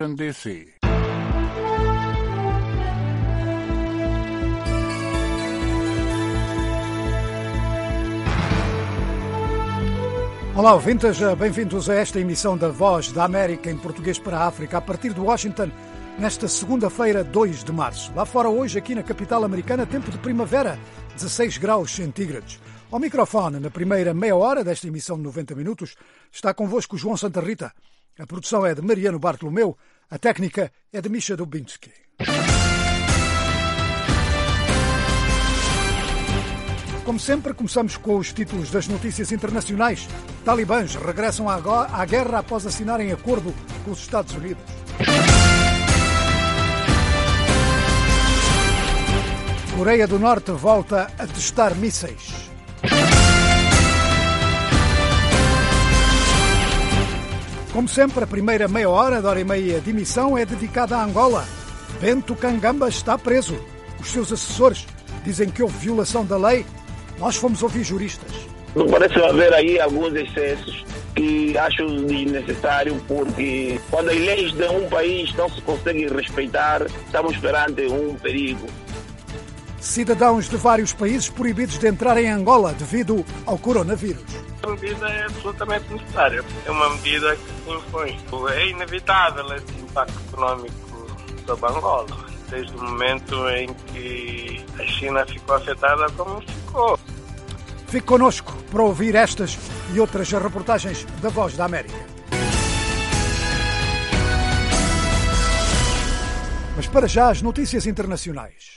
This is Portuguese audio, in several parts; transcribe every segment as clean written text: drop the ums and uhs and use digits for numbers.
DC. Olá, ouvintes, bem-vindos a esta emissão da Voz da América em português para a África, a partir de Washington, nesta segunda-feira, 2 de março. Lá fora hoje, aqui na capital americana, tempo de primavera, 16 graus centígrados. Ao microfone, na primeira meia hora desta emissão de 90 minutos, está convosco João Santa Rita. A produção é de Mariano Bartolomeu, a técnica é de Misha Dubinski. Como sempre, começamos com os títulos das notícias internacionais. Talibãs regressam à guerra após assinarem acordo com os Estados Unidos. Coreia do Norte volta a testar mísseis. Como sempre, a primeira meia hora, de hora e meia de emissão, é dedicada a Angola. Bento Kangamba está preso. Os seus assessores dizem que houve violação da lei. Nós fomos ouvir juristas. Não parece haver aí alguns excessos que acho desnecessário, porque quando as leis de um país não se conseguem respeitar, estamos perante um perigo. Cidadãos de vários países proibidos de entrar em Angola devido ao coronavírus. A medida é absolutamente necessária. É uma medida que se impõe. É inevitável esse impacto económico sobre Angola, desde o momento em que a China ficou afetada como ficou. Fique connosco para ouvir estas e outras reportagens da Voz da América. Mas para já as notícias internacionais.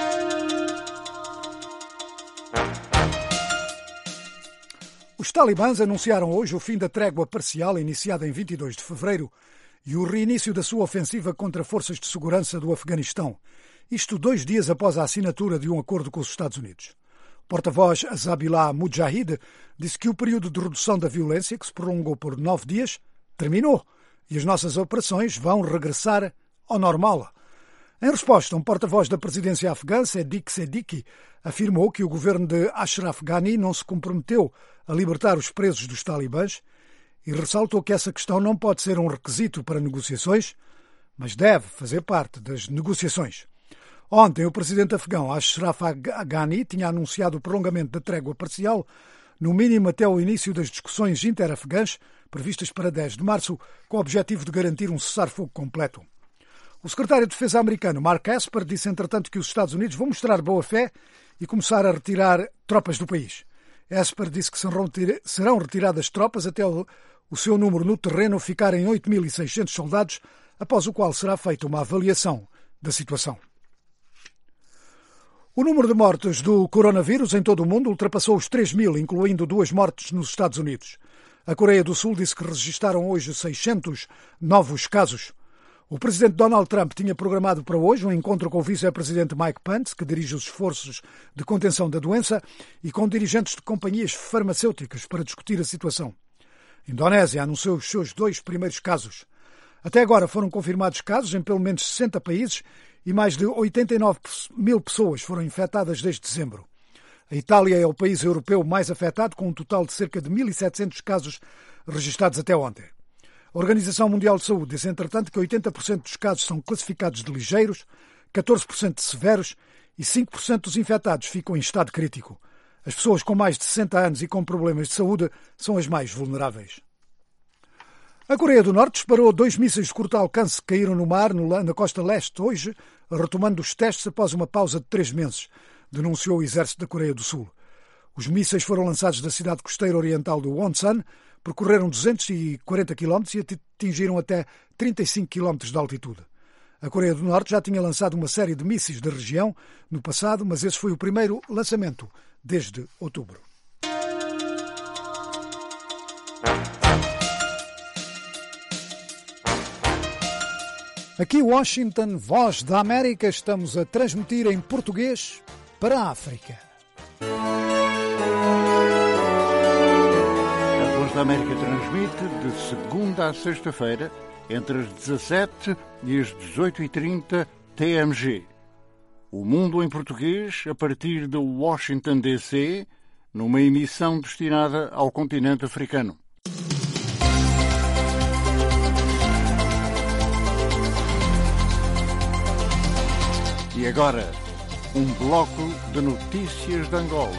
Os talibãs anunciaram hoje o fim da trégua parcial iniciada em 22 de fevereiro e o reinício da sua ofensiva contra forças de segurança do Afeganistão. Isto 2 dias após a assinatura de um acordo com os Estados Unidos. O porta-voz Zabilah Mujahid disse que o período de redução da violência, que se prolongou por 9 dias, terminou e as nossas operações vão regressar ao normal. Em resposta, um porta-voz da presidência afegã, Sadiq Seddiqui, afirmou que o governo de Ashraf Ghani não se comprometeu a libertar os presos dos talibãs e ressaltou que essa questão não pode ser um requisito para negociações, mas deve fazer parte das negociações. Ontem, o presidente afegão Ashraf Ghani tinha anunciado o prolongamento da trégua parcial, no mínimo até o início das discussões inter-afegãs, previstas para 10 de março, com o objetivo de garantir um cessar-fogo completo. O secretário de Defesa americano, Mark Esper, disse, entretanto, que os Estados Unidos vão mostrar boa-fé e começar a retirar tropas do país. Esper disse que serão retiradas tropas até o seu número no terreno ficar em 8.600 soldados, após o qual será feita uma avaliação da situação. O número de mortes do coronavírus em todo o mundo ultrapassou os 3.000, incluindo 2 mortes nos Estados Unidos. A Coreia do Sul disse que registaram hoje 600 novos casos. O presidente Donald Trump tinha programado para hoje um encontro com o vice-presidente Mike Pence, que dirige os esforços de contenção da doença, e com dirigentes de companhias farmacêuticas para discutir a situação. A Indonésia anunciou os seus 2 primeiros casos. Até agora foram confirmados casos em pelo menos 60 países e mais de 89 mil pessoas foram infectadas desde dezembro. A Itália é o país europeu mais afetado, com um total de cerca de 1.700 casos registados até ontem. A Organização Mundial de Saúde disse, entretanto, que 80% dos casos são classificados de ligeiros, 14% de severos e 5% dos infectados ficam em estado crítico. As pessoas com mais de 60 anos e com problemas de saúde são as mais vulneráveis. A Coreia do Norte disparou 2 mísseis de curto alcance que caíram no mar na costa leste hoje, retomando os testes após uma pausa de 3 meses, denunciou o exército da Coreia do Sul. Os mísseis foram lançados da cidade costeira oriental do Wonsan, percorreram 240 km e atingiram até 35 km de altitude. A Coreia do Norte já tinha lançado uma série de mísseis da região no passado, mas esse foi o primeiro lançamento desde outubro. Aqui Washington, Voz da América, estamos a transmitir em português para a África. A Voz da América transmite de segunda a sexta-feira, entre as 17 e as 18h30 TMG. O Mundo em Português, a partir de Washington, D.C., numa emissão destinada ao continente africano. E agora, um bloco de notícias de Angola.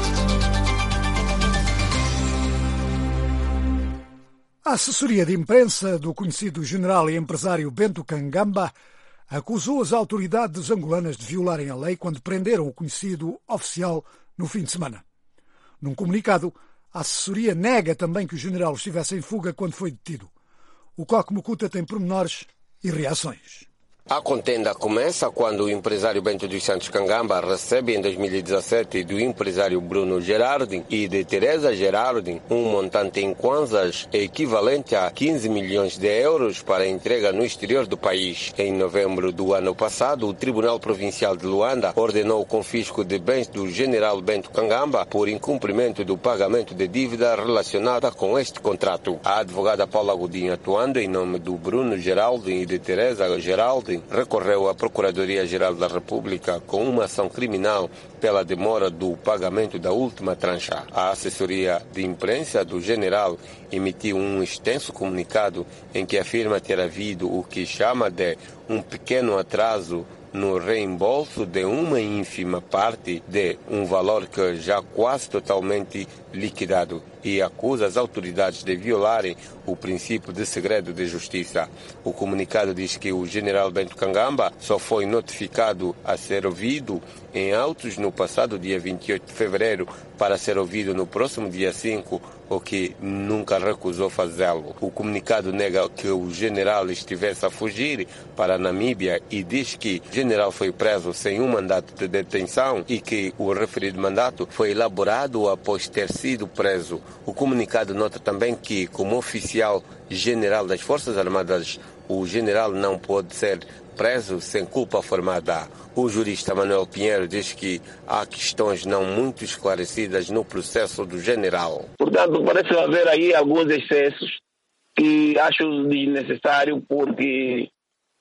A assessoria de imprensa do conhecido general e empresário Bento Kangamba acusou as autoridades angolanas de violarem a lei quando prenderam o conhecido oficial no fim de semana. Num comunicado, a assessoria nega também que o general estivesse em fuga quando foi detido. O Coque Mucuta tem pormenores e reações. A contenda começa quando o empresário Bento dos Santos Kangamba recebe em 2017 do empresário Bruno Gerardin e de Teresa Gerardin um montante em kwanzas equivalente a 15 milhões de euros para entrega no exterior do país. Em novembro do ano passado, o Tribunal Provincial de Luanda ordenou o confisco de bens do general Bento Kangamba por incumprimento do pagamento de dívida relacionada com este contrato. A advogada Paula Godinho, atuando em nome do Bruno Geraldin e de Teresa Geraldin, recorreu à Procuradoria-Geral da República com uma ação criminal pela demora do pagamento da última trancha. A assessoria de imprensa do general emitiu um extenso comunicado em que afirma ter havido o que chama de um pequeno atraso no reembolso de uma ínfima parte de um valor que já quase totalmente liquidado e acusa as autoridades de violarem o princípio de segredo de justiça. O comunicado diz que o general Bento Kangamba só foi notificado a ser ouvido em autos no passado dia 28 de fevereiro para ser ouvido no próximo dia 5, o que nunca recusou fazê-lo. O comunicado nega que o general estivesse a fugir para a Namíbia e diz que o general foi preso sem um mandato de detenção e que o referido mandato foi elaborado após ter sido preso. O comunicado nota também que, como oficial general das Forças Armadas, o general não pode ser preso sem culpa formada. O jurista Manuel Pinheiro diz que há questões não muito esclarecidas no processo do general. Portanto, parece haver aí alguns excessos que acho desnecessário, porque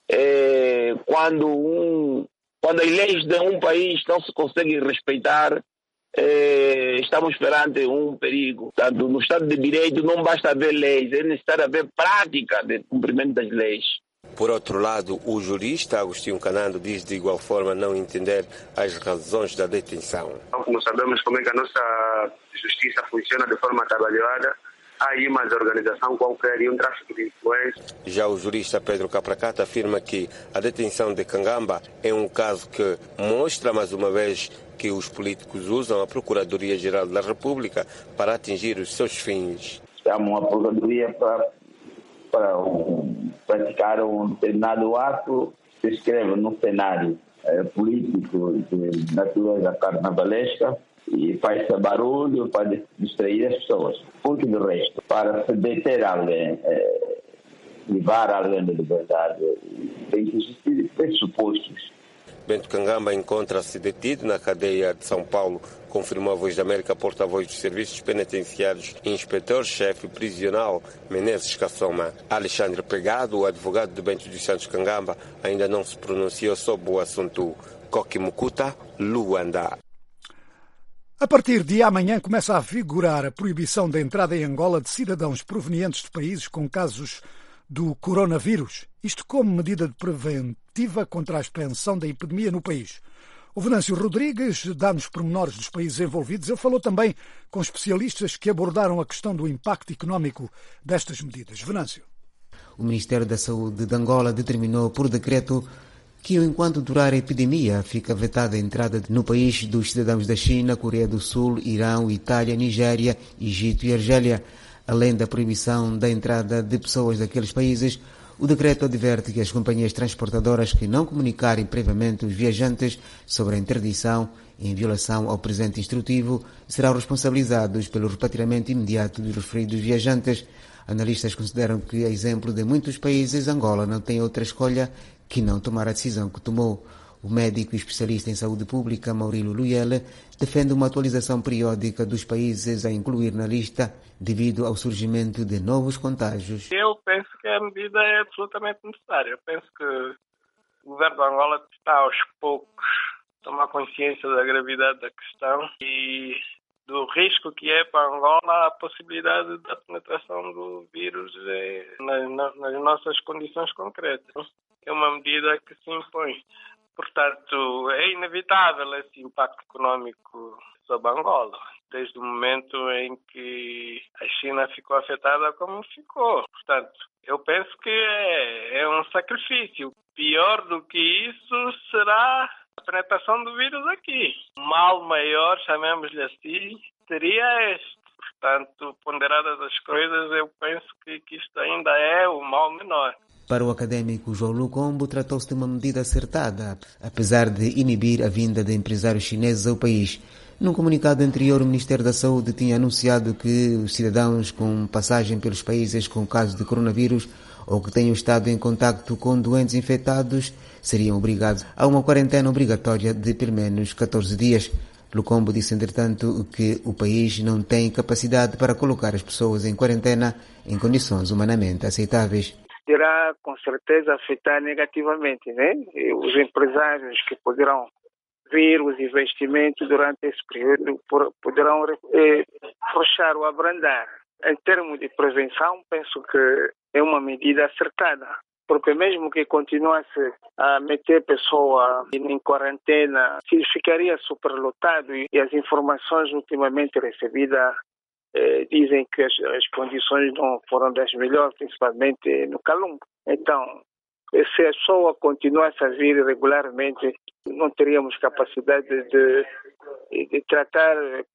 quando as leis de um país não se conseguem respeitar, estamos perante um perigo. Portanto, no Estado de Direito não basta haver leis, é necessário haver prática de cumprimento das leis. Por outro lado, o jurista Agostinho Canando diz de igual forma não entender as razões da detenção. Não sabemos como é que a nossa justiça funciona de forma trabalhada. Há aí uma desorganização qualquer e um tráfico de influência. Já o jurista Pedro Capracata afirma que a detenção de Kangamba é um caso que mostra mais uma vez que os políticos usam a Procuradoria-Geral da República para atingir os seus fins. Chamam a Procuradoria para praticar um determinado ato, se escreve num cenário político de natureza carnavalesca e faz-se barulho para distrair as pessoas. Porque do resto, para se deter alguém, levar alguém da liberdade, tem que existir pressupostos. Bento Kangamba encontra-se detido na cadeia de São Paulo, confirmou a Voz da América, porta-voz dos serviços penitenciários e inspetor-chefe prisional Menezes Kassoma. Alexandre Pegado, o advogado de Bento dos Santos Kangamba, ainda não se pronunciou sobre o assunto. Coque Mucuta, Luanda. A partir de amanhã começa a vigorar a proibição da entrada em Angola de cidadãos provenientes de países com casos do coronavírus. Isto como medida preventiva contra a expansão da epidemia no país. O Venâncio Rodrigues dá-nos pormenores dos países envolvidos. Ele falou também com especialistas que abordaram a questão do impacto económico destas medidas. Venâncio. O Ministério da Saúde de Angola determinou por decreto que, enquanto durar a epidemia, fica vetada a entrada no país dos cidadãos da China, Coreia do Sul, Irão, Itália, Nigéria, Egito e Argélia. Além da proibição da entrada de pessoas daqueles países, o decreto adverte que as companhias transportadoras que não comunicarem previamente os viajantes sobre a interdição em violação ao presente instrutivo serão responsabilizados pelo repatriamento imediato dos referidos viajantes. Analistas consideram que, a exemplo de muitos países, Angola não tem outra escolha que não tomar a decisão que tomou. O médico e especialista em saúde pública, Maurílio Luyele, defende uma atualização periódica dos países a incluir na lista devido ao surgimento de novos contágios. Eu penso que a medida é absolutamente necessária. Eu penso que o governo de Angola está aos poucos a tomar consciência da gravidade da questão e do risco que é para Angola a possibilidade da penetração do vírus nas nossas condições concretas. É uma medida que se impõe. Portanto, é inevitável esse impacto econômico sobre Angola, desde o momento em que a China ficou afetada como ficou. Portanto, eu penso que é um sacrifício. Pior do que isso será a penetração do vírus aqui. O mal maior, chamemos-lhe assim, seria este. Portanto, ponderadas as coisas, eu penso que isto ainda é o mal menor. Para o académico João Lucombo, tratou-se de uma medida acertada, apesar de inibir a vinda de empresários chineses ao país. Num comunicado anterior, o Ministério da Saúde tinha anunciado que os cidadãos com passagem pelos países com casos de coronavírus ou que tenham estado em contacto com doentes infectados seriam obrigados a uma quarentena obrigatória de pelo menos 14 dias. Lucombo disse, entretanto, que o país não tem capacidade para colocar as pessoas em quarentena em condições humanamente aceitáveis. Irá com certeza afetar negativamente, né? Os empresários que poderão vir os investimentos durante esse período poderão afrouxar ou abrandar. Em termos de prevenção, penso que é uma medida acertada, porque mesmo que continuasse a meter pessoa em quarentena, se ficaria superlotado e as informações ultimamente recebidas dizem que as condições não foram das melhores, principalmente no Calumbo. Então, se a pessoa continuasse a vir regularmente, não teríamos capacidade de tratar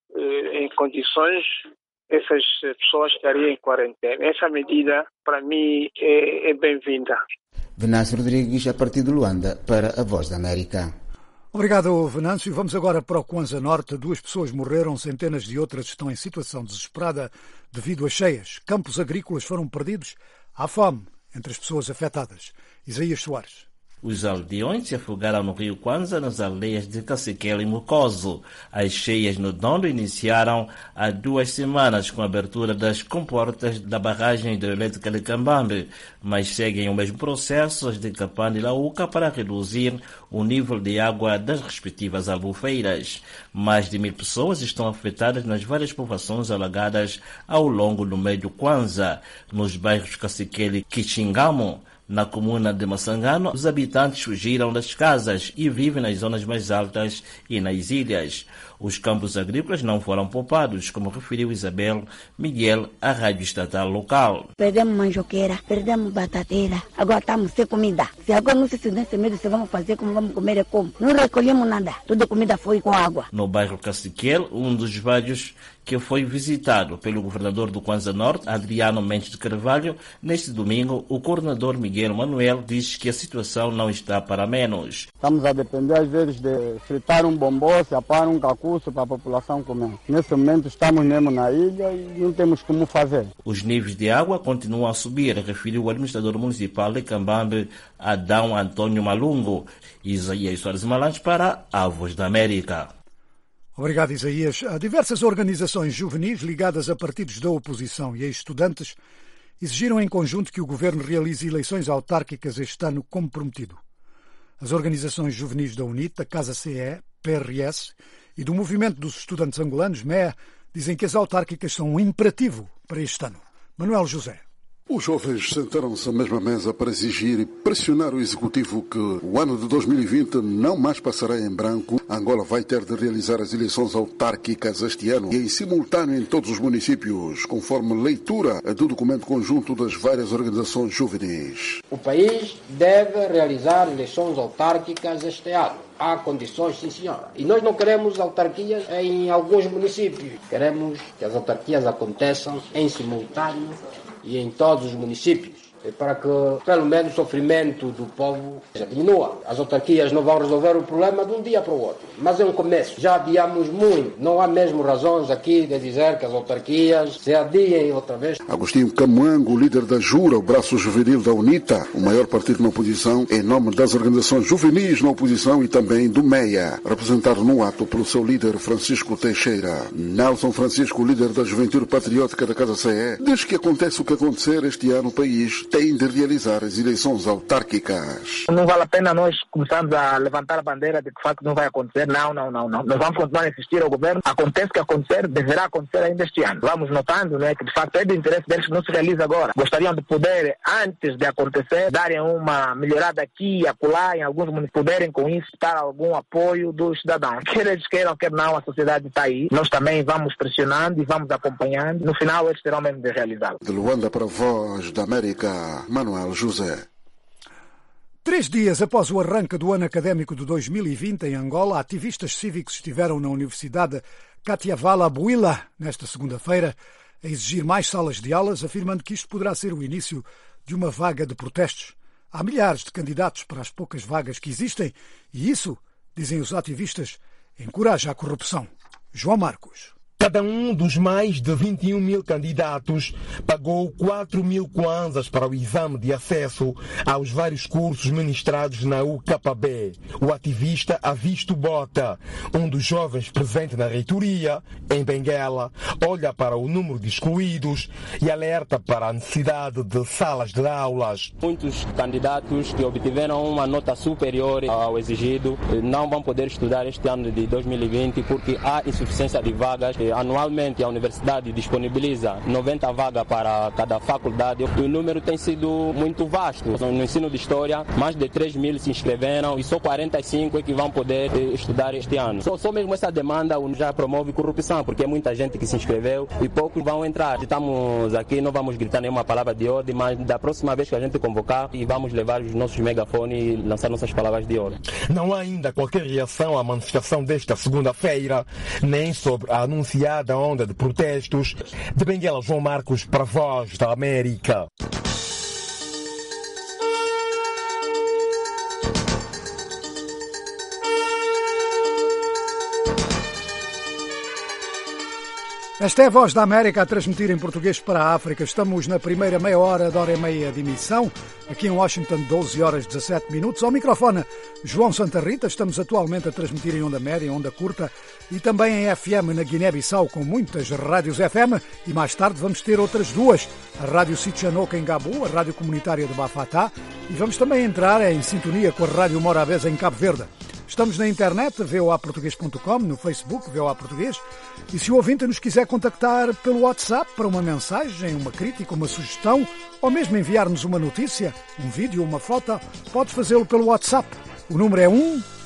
em condições, essas pessoas estariam em quarentena. Essa medida, para mim, é bem-vinda. Venâncio Rodrigues, a partir de Luanda, para a Voz da América. Obrigado, Venâncio. Vamos agora para o Kwanza Norte. 2 pessoas morreram, centenas de outras estão em situação desesperada devido às cheias. Campos agrícolas foram perdidos. Há fome entre as pessoas afetadas. Isaías Soares. Os aldeões se afogaram no rio Kwanza, nas aldeias de Caciquel e Mucoso. As cheias no Dondo iniciaram há 2 semanas com a abertura das comportas da barragem hidroelétrica de Cambambe, mas seguem o mesmo processo as de Capane e Lauca para reduzir o nível de água das respectivas albufeiras. Mais de 1.000 pessoas estão afetadas nas várias povoações alagadas ao longo do Médio Kwanza, nos bairros Caciquel e Quixingamo. Na comuna de Massangano, os habitantes fugiram das casas e vivem nas zonas mais altas e nas ilhas. Os campos agrícolas não foram poupados, como referiu Isabel Miguel à rádio estatal local. Perdemos manjoqueira, perdemos batateira, agora estamos sem comida. Se agora não se nesse medo, se vamos fazer, como vamos comer é como. Não recolhemos nada, toda a comida foi com água. No bairro Caciquel, um dos bairros que foi visitado pelo governador do Kwanza Norte, Adriano Mendes de Carvalho, neste domingo, o coordenador Miguel Manuel diz que a situação não está para menos. Estamos a depender, às vezes, de fritar um bombom, se apar um cacuço para a população comer. Nesse momento, estamos mesmo na ilha e não temos como fazer. Os níveis de água continuam a subir, referiu o administrador municipal de Cambambe, Adão Antônio Malungo. Isaías Soares Malante para a Voz da América. Obrigado, Isaías. Há diversas organizações juvenis ligadas a partidos da oposição e a estudantes exigiram em conjunto que o governo realize eleições autárquicas este ano como prometido. As organizações juvenis da UNITA, Casa CE, PRS e do Movimento dos Estudantes Angolanos, MEA, dizem que as autárquicas são um imperativo para este ano. Manuel José. Os jovens sentaram-se à mesma mesa para exigir e pressionar o Executivo que o ano de 2020 não mais passará em branco. Angola vai ter de realizar as eleições autárquicas este ano e em simultâneo em todos os municípios, conforme leitura do documento conjunto das várias organizações juvenis. O país deve realizar eleições autárquicas este ano. Há condições, sim senhora. E nós não queremos autarquias em alguns municípios. Queremos que as autarquias aconteçam em simultâneo e em todos os municípios, para que pelo menos o sofrimento do povo diminua. As autarquias não vão resolver o problema de um dia para o outro, mas é um começo. Já adiamos muito, não há mesmo razões aqui de dizer que as autarquias se adiem outra vez. Agostinho Camuango, líder da Jura, o braço juvenil da UNITA, o maior partido na oposição, em nome das organizações juvenis na oposição e também do MEA, representado no ato pelo seu líder Francisco Teixeira. Nelson Francisco, líder da Juventude Patriótica da Casa CE, diz que acontece o que acontecer este ano, o país têm de realizar as eleições autárquicas. Não vale a pena nós começarmos a levantar a bandeira de que o facto não vai acontecer. Não. Nós vamos continuar a insistir ao governo. Acontece que acontecer, deverá acontecer ainda este ano. Vamos notando, né, que de facto é do interesse deles que não se realiza agora. Gostariam de poder, antes de acontecer, darem uma melhorada aqui e acolá, em alguns municípios, poderem com isso dar algum apoio dos cidadãos. Quer eles queiram, quer não, a sociedade está aí. Nós também vamos pressionando e vamos acompanhando. No final, eles terão mesmo de realizá-lo. De Luanda para a Voz da América, Manuel José. 3 dias após o arranque do ano académico de 2020 em Angola, ativistas cívicos estiveram na Universidade Katiavala Bwila nesta segunda-feira a exigir mais salas de aulas, afirmando que isto poderá ser o início de uma vaga de protestos. Há milhares de candidatos para as poucas vagas que existem e isso, dizem os ativistas, encoraja a corrupção. João Marcos. Cada um dos mais de 21 mil candidatos pagou 4 mil kwanzas para o exame de acesso aos vários cursos ministrados na UKB. O ativista Avisto Bota, um dos jovens presente na reitoria, em Benguela, olha para o número de excluídos e alerta para a necessidade de salas de aulas. Muitos candidatos que obtiveram uma nota superior ao exigido não vão poder estudar este ano de 2020 porque há insuficiência de vagas. Anualmente a universidade disponibiliza 90 vagas para cada faculdade. O número tem sido muito vasto. No ensino de História, mais de 3 mil se inscreveram e só 45 é que vão poder estudar este ano. Só mesmo essa demanda já promove corrupção, porque é muita gente que se inscreveu e poucos vão entrar. Estamos aqui, não vamos gritar nenhuma palavra de ordem, mas da próxima vez que a gente convocar, e vamos levar os nossos megafones e lançar nossas palavras de ordem. Não há ainda qualquer reação à manifestação desta segunda-feira, nem sobre a anunciada onda de protestos. De Benguela, João Marcos para a Voz da América. Esta é a Voz da América a transmitir em português para a África. Estamos na primeira meia hora de hora e meia de emissão. Aqui em Washington, 12 horas 17 minutos. Ao microfone, João Santa Rita. Estamos atualmente a transmitir em onda média, onda curta e também em FM na Guiné-Bissau, com muitas rádios FM. E mais tarde vamos ter outras duas. A Rádio Sitianoca em Gabu, a Rádio Comunitária de Bafatá. E vamos também entrar em sintonia com a Rádio Morabeza em Cabo Verde. Estamos na internet, voaportugues.com, no Facebook, VOA Português. E se o ouvinte nos quiser contactar pelo WhatsApp para uma mensagem, uma crítica, uma sugestão, ou mesmo enviar-nos uma notícia, um vídeo ou uma foto, pode fazê-lo pelo WhatsApp. O número é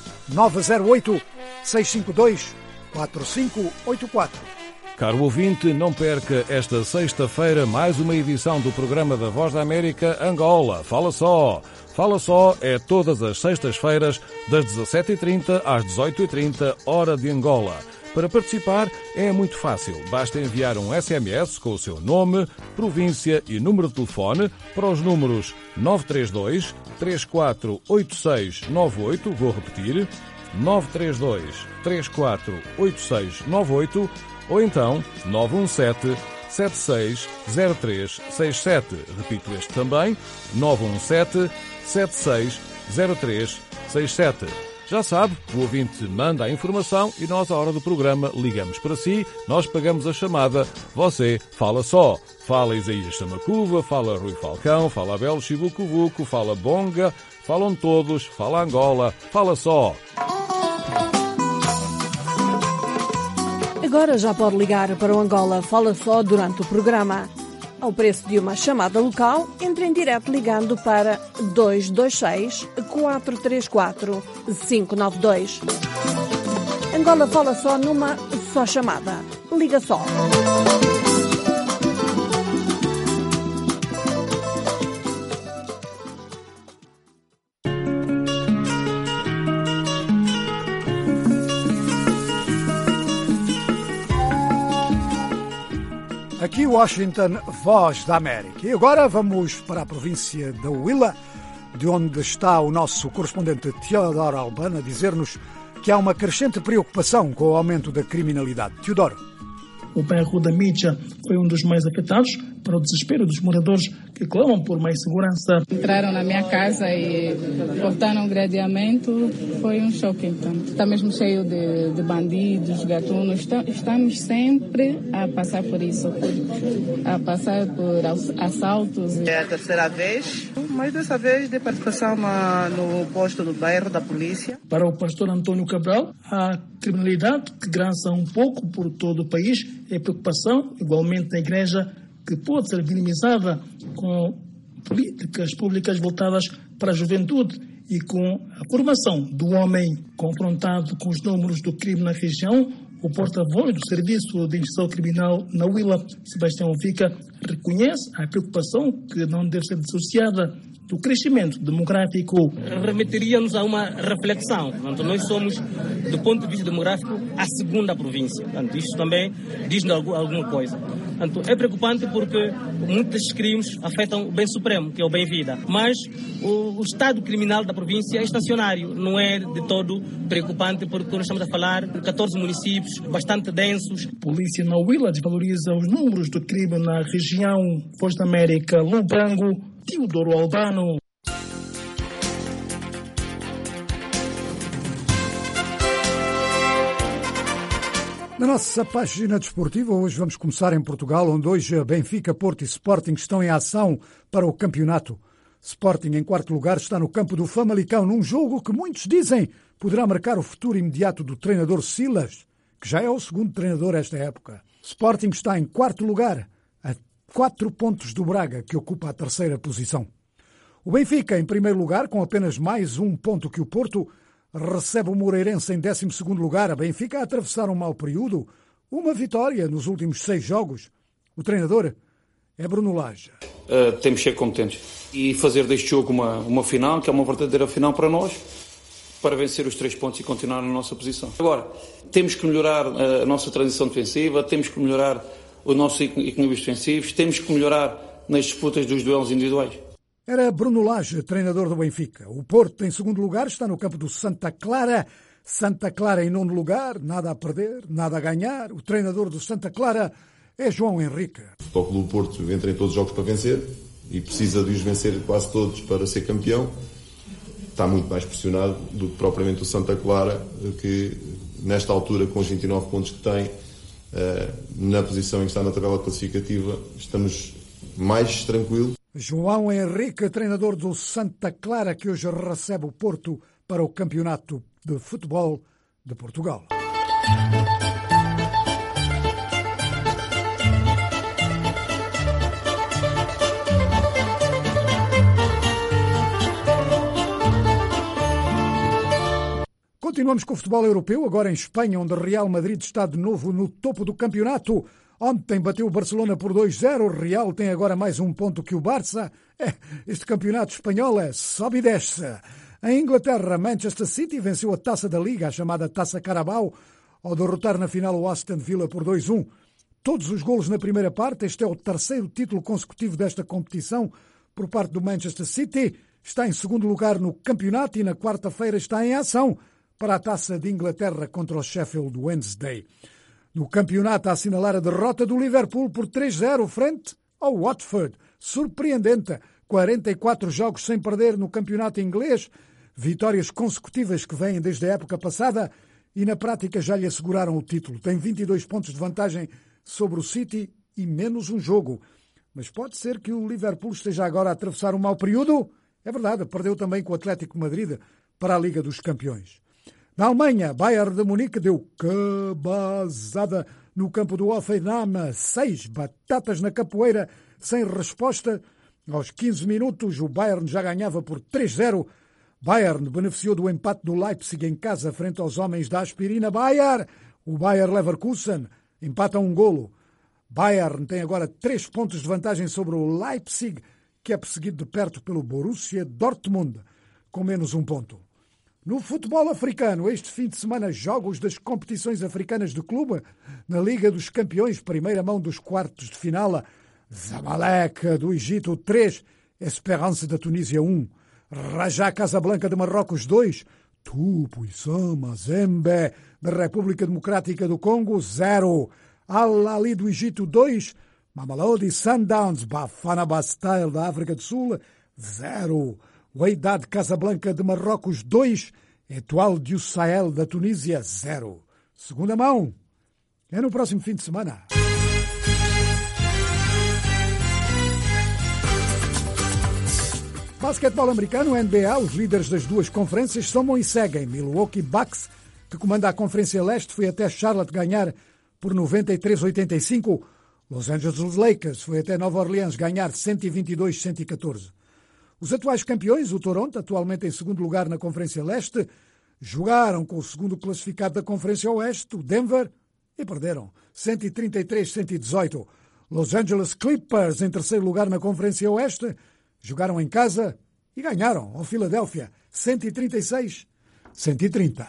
1-908-652-4584. Caro ouvinte, não perca esta sexta-feira mais uma edição do programa da Voz da América Angola. Fala só! Fala só é todas as sextas-feiras, das 17h30 às 18h30, hora de Angola. Para participar é muito fácil. Basta enviar um SMS com o seu nome, província e número de telefone para os números 932 348698, vou repetir, 932 348698, ou então 917 760367. Repito este também, 917 760367. Já sabe, o ouvinte manda a informação e nós, à hora do programa, ligamos para si, nós pagamos a chamada, você fala só. Fala Isaías Samacuva, fala Rui Falcão, fala Abel Chibucubuco, fala Bonga, falam todos, fala Angola, fala só. Agora já pode ligar para o Angola Fala Só durante o programa. Ao preço de uma chamada local, entre em direto ligando para 226-434-592. Angola Fala Só numa só chamada. Liga só. Aqui Washington, Voz da América. E agora vamos para a província da Huila, de onde está o nosso correspondente Teodoro Albano a dizer-nos que há uma crescente preocupação com o aumento da criminalidade. Teodoro. O bairro da Mídia foi um dos mais afetados, para o desespero dos moradores que clamam por mais segurança. Entraram na minha casa e cortaram o gradeamento, foi um choque então. Está mesmo cheio de bandidos, gatunos, estamos sempre a passar por isso, a passar por assaltos. É a terceira vez, mas dessa vez de participação no posto do bairro da polícia. Para o pastor Antônio Cabral, a criminalidade que graça um pouco por todo o país é preocupação, igualmente na igreja, que pode ser minimizada com políticas públicas voltadas para a juventude e com a formação do homem. Confrontado com os números do crime na região, o porta-voz do Serviço de Investigação Criminal na Huila, Sebastião Fica, reconhece a preocupação que não deve ser dissociada do crescimento demográfico. Remeteria-nos a uma reflexão. Portanto, nós somos, do ponto de vista demográfico, a segunda província. Portanto, isto também diz-nos alguma coisa. Portanto, é preocupante porque muitos crimes afetam o bem supremo, que é o bem-vida. Mas o estado criminal da província é estacionário, não é de todo preocupante, porque nós estamos a falar de 14 municípios bastante densos. A polícia na Huila desvaloriza os números do crime na região. Voz da América, Lubango, Teodoro Albano. Na nossa página desportiva, hoje vamos começar em Portugal, onde hoje Benfica, Porto e Sporting estão em ação para o campeonato. Sporting, em quarto lugar, está no campo do Famalicão, num jogo que muitos dizem poderá marcar o futuro imediato do treinador Silas, que já é o segundo treinador esta época. Sporting está em quarto lugar, a 4 pontos do Braga, que ocupa a terceira posição. O Benfica, em primeiro lugar, com apenas mais 1 ponto que o Porto, recebe o Moreirense em 12º lugar. A Benfica a atravessar um mau período, uma vitória nos últimos 6 jogos. O treinador é Bruno Lage. Temos que ser competentes e fazer deste jogo uma final, que é uma verdadeira final para nós, para vencer os 3 pontos e continuar na nossa posição. Agora, temos que melhorar a nossa transição defensiva, temos que melhorar os nossos equilíbrios defensivos, temos que melhorar nas disputas dos duelos individuais. Era Bruno Lage, treinador do Benfica. O Porto, em segundo lugar, está no campo do Santa Clara. Santa Clara em nono lugar, nada a perder, nada a ganhar. O treinador do Santa Clara é João Henrique. O Futebol Clube do Porto entra em todos os jogos para vencer e precisa de os vencer quase todos para ser campeão. Está muito mais pressionado do que propriamente o Santa Clara, que nesta altura, com os 29 pontos que tem, na posição em que está na tabela classificativa, estamos mais tranquilos. João Henrique, treinador do Santa Clara, que hoje recebe o Porto para o Campeonato de Futebol de Portugal. Continuamos com o futebol europeu, agora em Espanha, onde o Real Madrid está de novo no topo do campeonato. Ontem bateu o Barcelona por 2-0, o Real tem agora mais 1 ponto que o Barça. Este campeonato espanhol é sobe e desce. Em Inglaterra, Manchester City venceu a Taça da Liga, a chamada Taça Carabao, ao derrotar na final o Aston Villa por 2-1. Todos os golos na primeira parte, este é o terceiro título consecutivo desta competição por parte do Manchester City. Está em segundo lugar no campeonato e na quarta-feira está em ação para a Taça de Inglaterra contra o Sheffield Wednesday. No campeonato, a assinalar a derrota do Liverpool por 3-0 frente ao Watford. Surpreendente. 44 jogos sem perder no campeonato inglês. Vitórias consecutivas que vêm desde a época passada e na prática já lhe asseguraram o título. Tem 22 pontos de vantagem sobre o City e menos um jogo. Mas pode ser que o Liverpool esteja agora a atravessar um mau período. É verdade, perdeu também com o Atlético de Madrid para a Liga dos Campeões. Na Alemanha, Bayern de Munique deu cabazada no campo do Hoffenheim. 6 batatas na capoeira, sem resposta. Aos 15 minutos, o Bayern já ganhava por 3-0. Bayern beneficiou do empate do Leipzig em casa frente aos homens da aspirina Bayer. O Bayer Leverkusen empata 1 golo. Bayern tem agora 3 pontos de vantagem sobre o Leipzig, que é perseguido de perto pelo Borussia Dortmund, com menos 1 ponto. No futebol africano, este fim de semana, jogos das competições africanas de clube. Na Liga dos Campeões, primeira mão dos quartos de final. Zamalek do Egito 3, Esperance da Tunísia 1, Raja Casablanca de Marrocos 2, Tupuisama Zembe da República Democrática do Congo 0. Al-Ali do Egito 2, Mamelodi Sundowns Bafana Bastille da África do Sul 0, Wydad Casablanca de Marrocos 2, Etoile du Sahel da Tunísia 0. Segunda mão é no próximo fim de semana. Basquetebol americano, NBA, os líderes das duas conferências somam e seguem. Milwaukee Bucks, que comanda a Conferência Leste, foi até Charlotte ganhar por 93-85. Los Angeles Lakers foi até Nova Orleans ganhar 122-114. Os atuais campeões, o Toronto, atualmente em segundo lugar na Conferência Leste, jogaram com o segundo classificado da Conferência Oeste, o Denver, e perderam 133-118. Los Angeles Clippers, em terceiro lugar na Conferência Oeste, jogaram em casa e ganharam ao Philadelphia 136-130.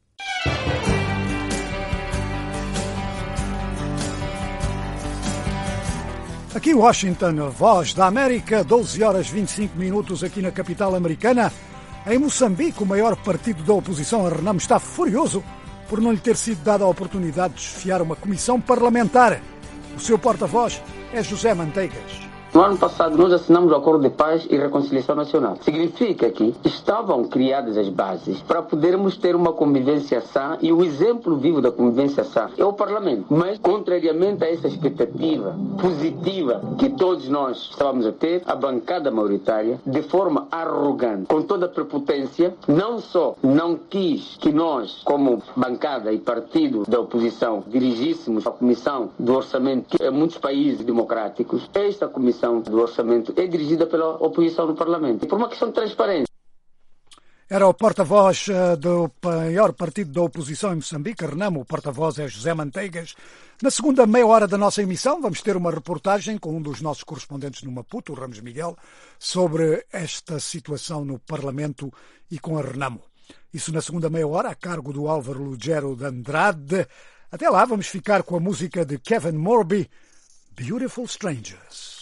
Aqui Washington, Voz da América, 12h25 aqui na capital americana. Em Moçambique, o maior partido da oposição, a Renamo, está furioso por não lhe ter sido dada a oportunidade de desfiar uma comissão parlamentar. O seu porta-voz é José Manteigas. No ano passado, nós assinamos o Acordo de Paz e Reconciliação Nacional. Significa que estavam criadas as bases para podermos ter uma convivência sã, e o exemplo vivo da convivência sã é o Parlamento. Mas, contrariamente a essa expectativa positiva que todos nós estávamos a ter, a bancada maioritária, de forma arrogante, com toda a prepotência, não só não quis que nós, como bancada e partido da oposição, dirigíssemos a Comissão do Orçamento, que em muitos países democráticos, esta comissão do orçamento é dirigida pela oposição no Parlamento, por uma questão de transparência. Era o porta-voz do maior partido da oposição em Moçambique, Renamo. O porta-voz é José Manteigas. Na segunda meia hora da nossa emissão vamos ter uma reportagem com um dos nossos correspondentes no Maputo, o Ramos Miguel, sobre esta situação no Parlamento e com a Renamo. Isso na segunda meia hora, a cargo do Álvaro Lugero de Andrade. Até lá vamos ficar com a música de Kevin Morby, Beautiful Strangers.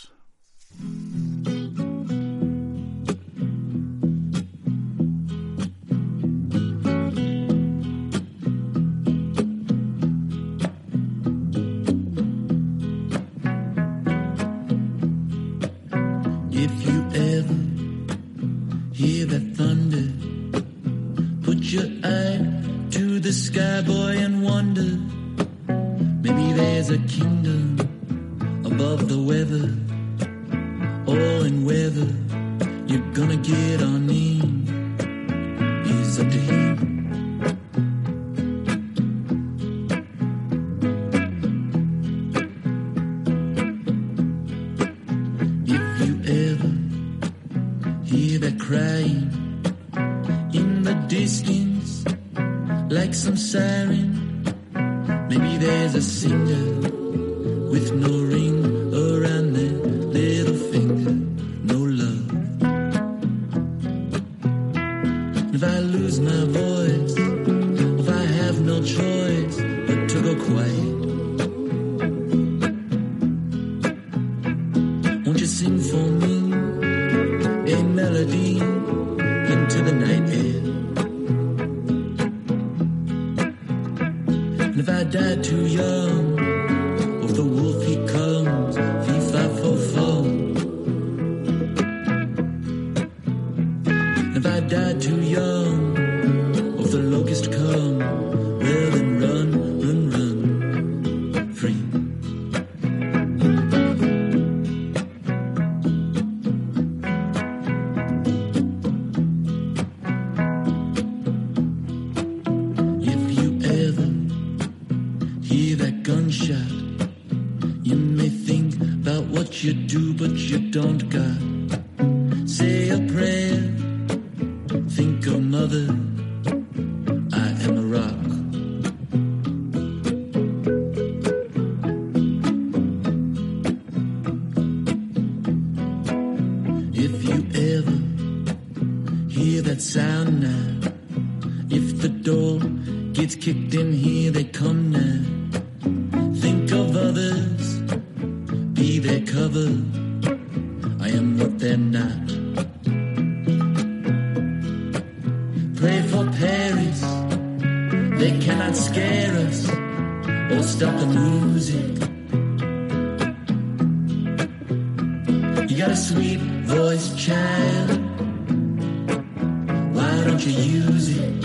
If you ever hear that thunder, put your eye to the sky, boy, and wonder. Maybe there's a kingdom above the weather. Oh, and whether you're gonna get on in is up to him. If you ever hear that crying in the distance, like some siren, maybe there's a singer with no ring around their little finger, no love. If I lose my voice, if I have no choice but to go quiet, won't you sing for me a melody into the night air? And if I die too young, of the wolf he comes, fee-fi-fo-fo. If I die too young, of the locust come, well then run, run, run, free. If you ever hear that gunshot, you may think about what you do, but you don't, God. Say a prayer, think of mother, I am a rock. If you ever hear that sound now, if the door gets kicked in, here they come now. Think of others, be their cover. I am what they're not. Pray for Paris, they cannot scare us. or stop the music. You got a sweet voice, child. Why don't you use it?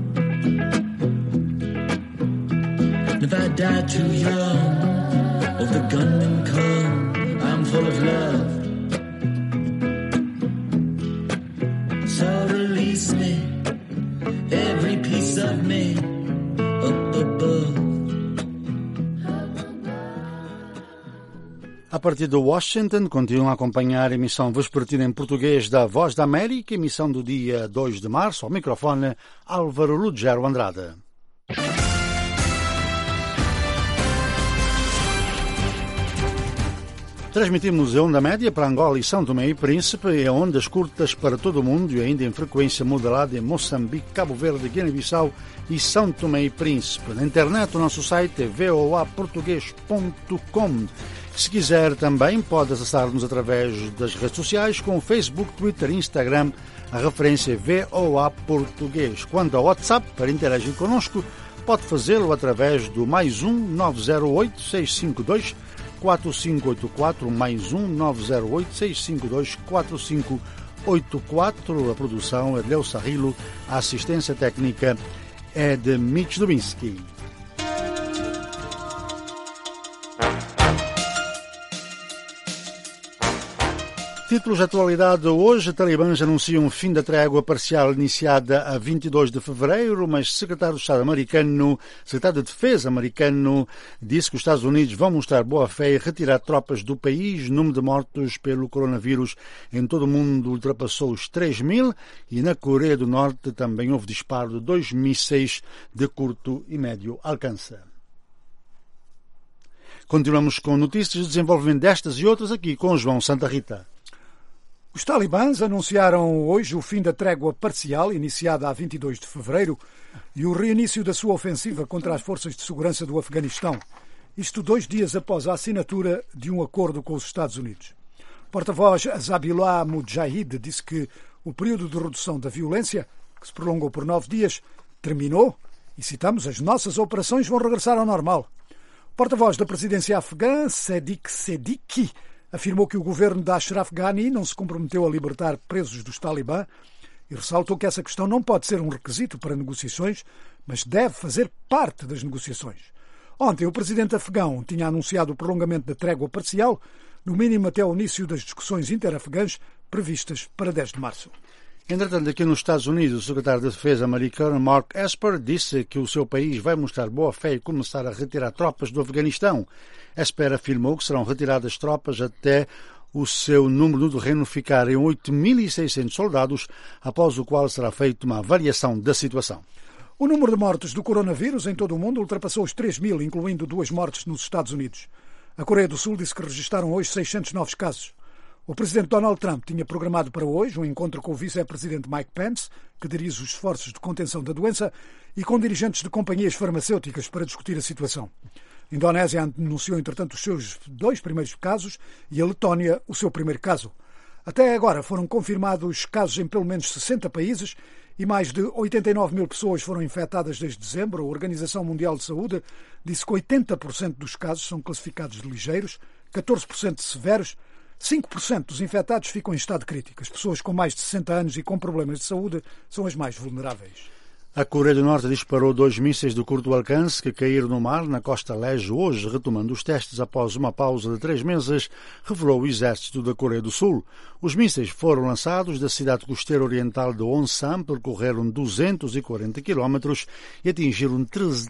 And if I die too young, or if the gunmen come, I'm full of love. So release me, every piece of me, up above. A partir de Washington, continuam a acompanhar a emissão vespertina em português da Voz da América, emissão do dia 2 de março. Ao microfone, Álvaro Lugero Andrade. Transmitimos a onda média para Angola e São Tomé e Príncipe e a ondas curtas para todo o mundo e ainda em frequência modulada em Moçambique, Cabo Verde, Guiné-Bissau e São Tomé e Príncipe. Na internet, o nosso site é voaportugues.com. Se quiser também pode acessar-nos através das redes sociais com o Facebook, Twitter e Instagram. A referência é VOA Português. Quanto ao WhatsApp, para interagir connosco, pode fazê-lo através do +1 908 652 4584, +1 908 652 4584. A produção é de Leo Sarrilo, a assistência técnica é de Mitch Dubinsky. Títulos de atualidade hoje. Talibãs anunciam um fim da trégua parcial iniciada a 22 de fevereiro, mas secretário de Defesa americano disse que os Estados Unidos vão mostrar boa fé e retirar tropas do país. O número de mortos pelo coronavírus em todo o mundo ultrapassou os 3.000 e na Coreia do Norte também houve disparo de 2 mísseis de curto e médio alcance. Continuamos com notícias de desenvolvimento destas e outras aqui com João Santa Rita. Os talibãs anunciaram hoje o fim da trégua parcial iniciada a 22 de fevereiro e o reinício da sua ofensiva contra as forças de segurança do Afeganistão, isto 2 dias após a assinatura de um acordo com os Estados Unidos. O porta-voz Zabiullah Mujahid disse que o período de redução da violência, que se prolongou por 9 dias, terminou e, citamos, as nossas operações vão regressar ao normal. O porta-voz da presidência afegã, Sadiq Seddiqui, afirmou que o governo de Ashraf Ghani não se comprometeu a libertar presos dos Talibã e ressaltou que essa questão não pode ser um requisito para negociações, mas deve fazer parte das negociações. Ontem, o presidente afegão tinha anunciado o prolongamento da trégua parcial, no mínimo até o início das discussões interafegãs previstas para 10 de março. Entretanto, aqui nos Estados Unidos, o secretário de Defesa americano Mark Esper disse que o seu país vai mostrar boa fé e começar a retirar tropas do Afeganistão. Esper afirmou que serão retiradas tropas até o seu número no terreno ficar em 8.600 soldados, após o qual será feita uma avaliação da situação. O número de mortes do coronavírus em todo o mundo ultrapassou os 3.000, incluindo 2 mortes nos Estados Unidos. A Coreia do Sul disse que registaram hoje 600 novos casos. O presidente Donald Trump tinha programado para hoje um encontro com o vice-presidente Mike Pence, que dirige os esforços de contenção da doença, e com dirigentes de companhias farmacêuticas para discutir a situação. A Indonésia anunciou, entretanto, os seus 2 primeiros casos e a Letónia o seu primeiro caso. Até agora foram confirmados casos em pelo menos 60 países e mais de 89 mil pessoas foram infectadas desde dezembro. A Organização Mundial de Saúde disse que 80% dos casos são classificados de ligeiros, 14% de severos, 5% dos infectados ficam em estado crítico. As pessoas com mais de 60 anos e com problemas de saúde são as mais vulneráveis. A Coreia do Norte disparou 2 mísseis de curto alcance que caíram no mar na costa leste hoje, retomando os testes após uma pausa de 3 meses, revelou o exército da Coreia do Sul. Os mísseis foram lançados da cidade costeira oriental de Wonsan, percorreram 240 km e atingiram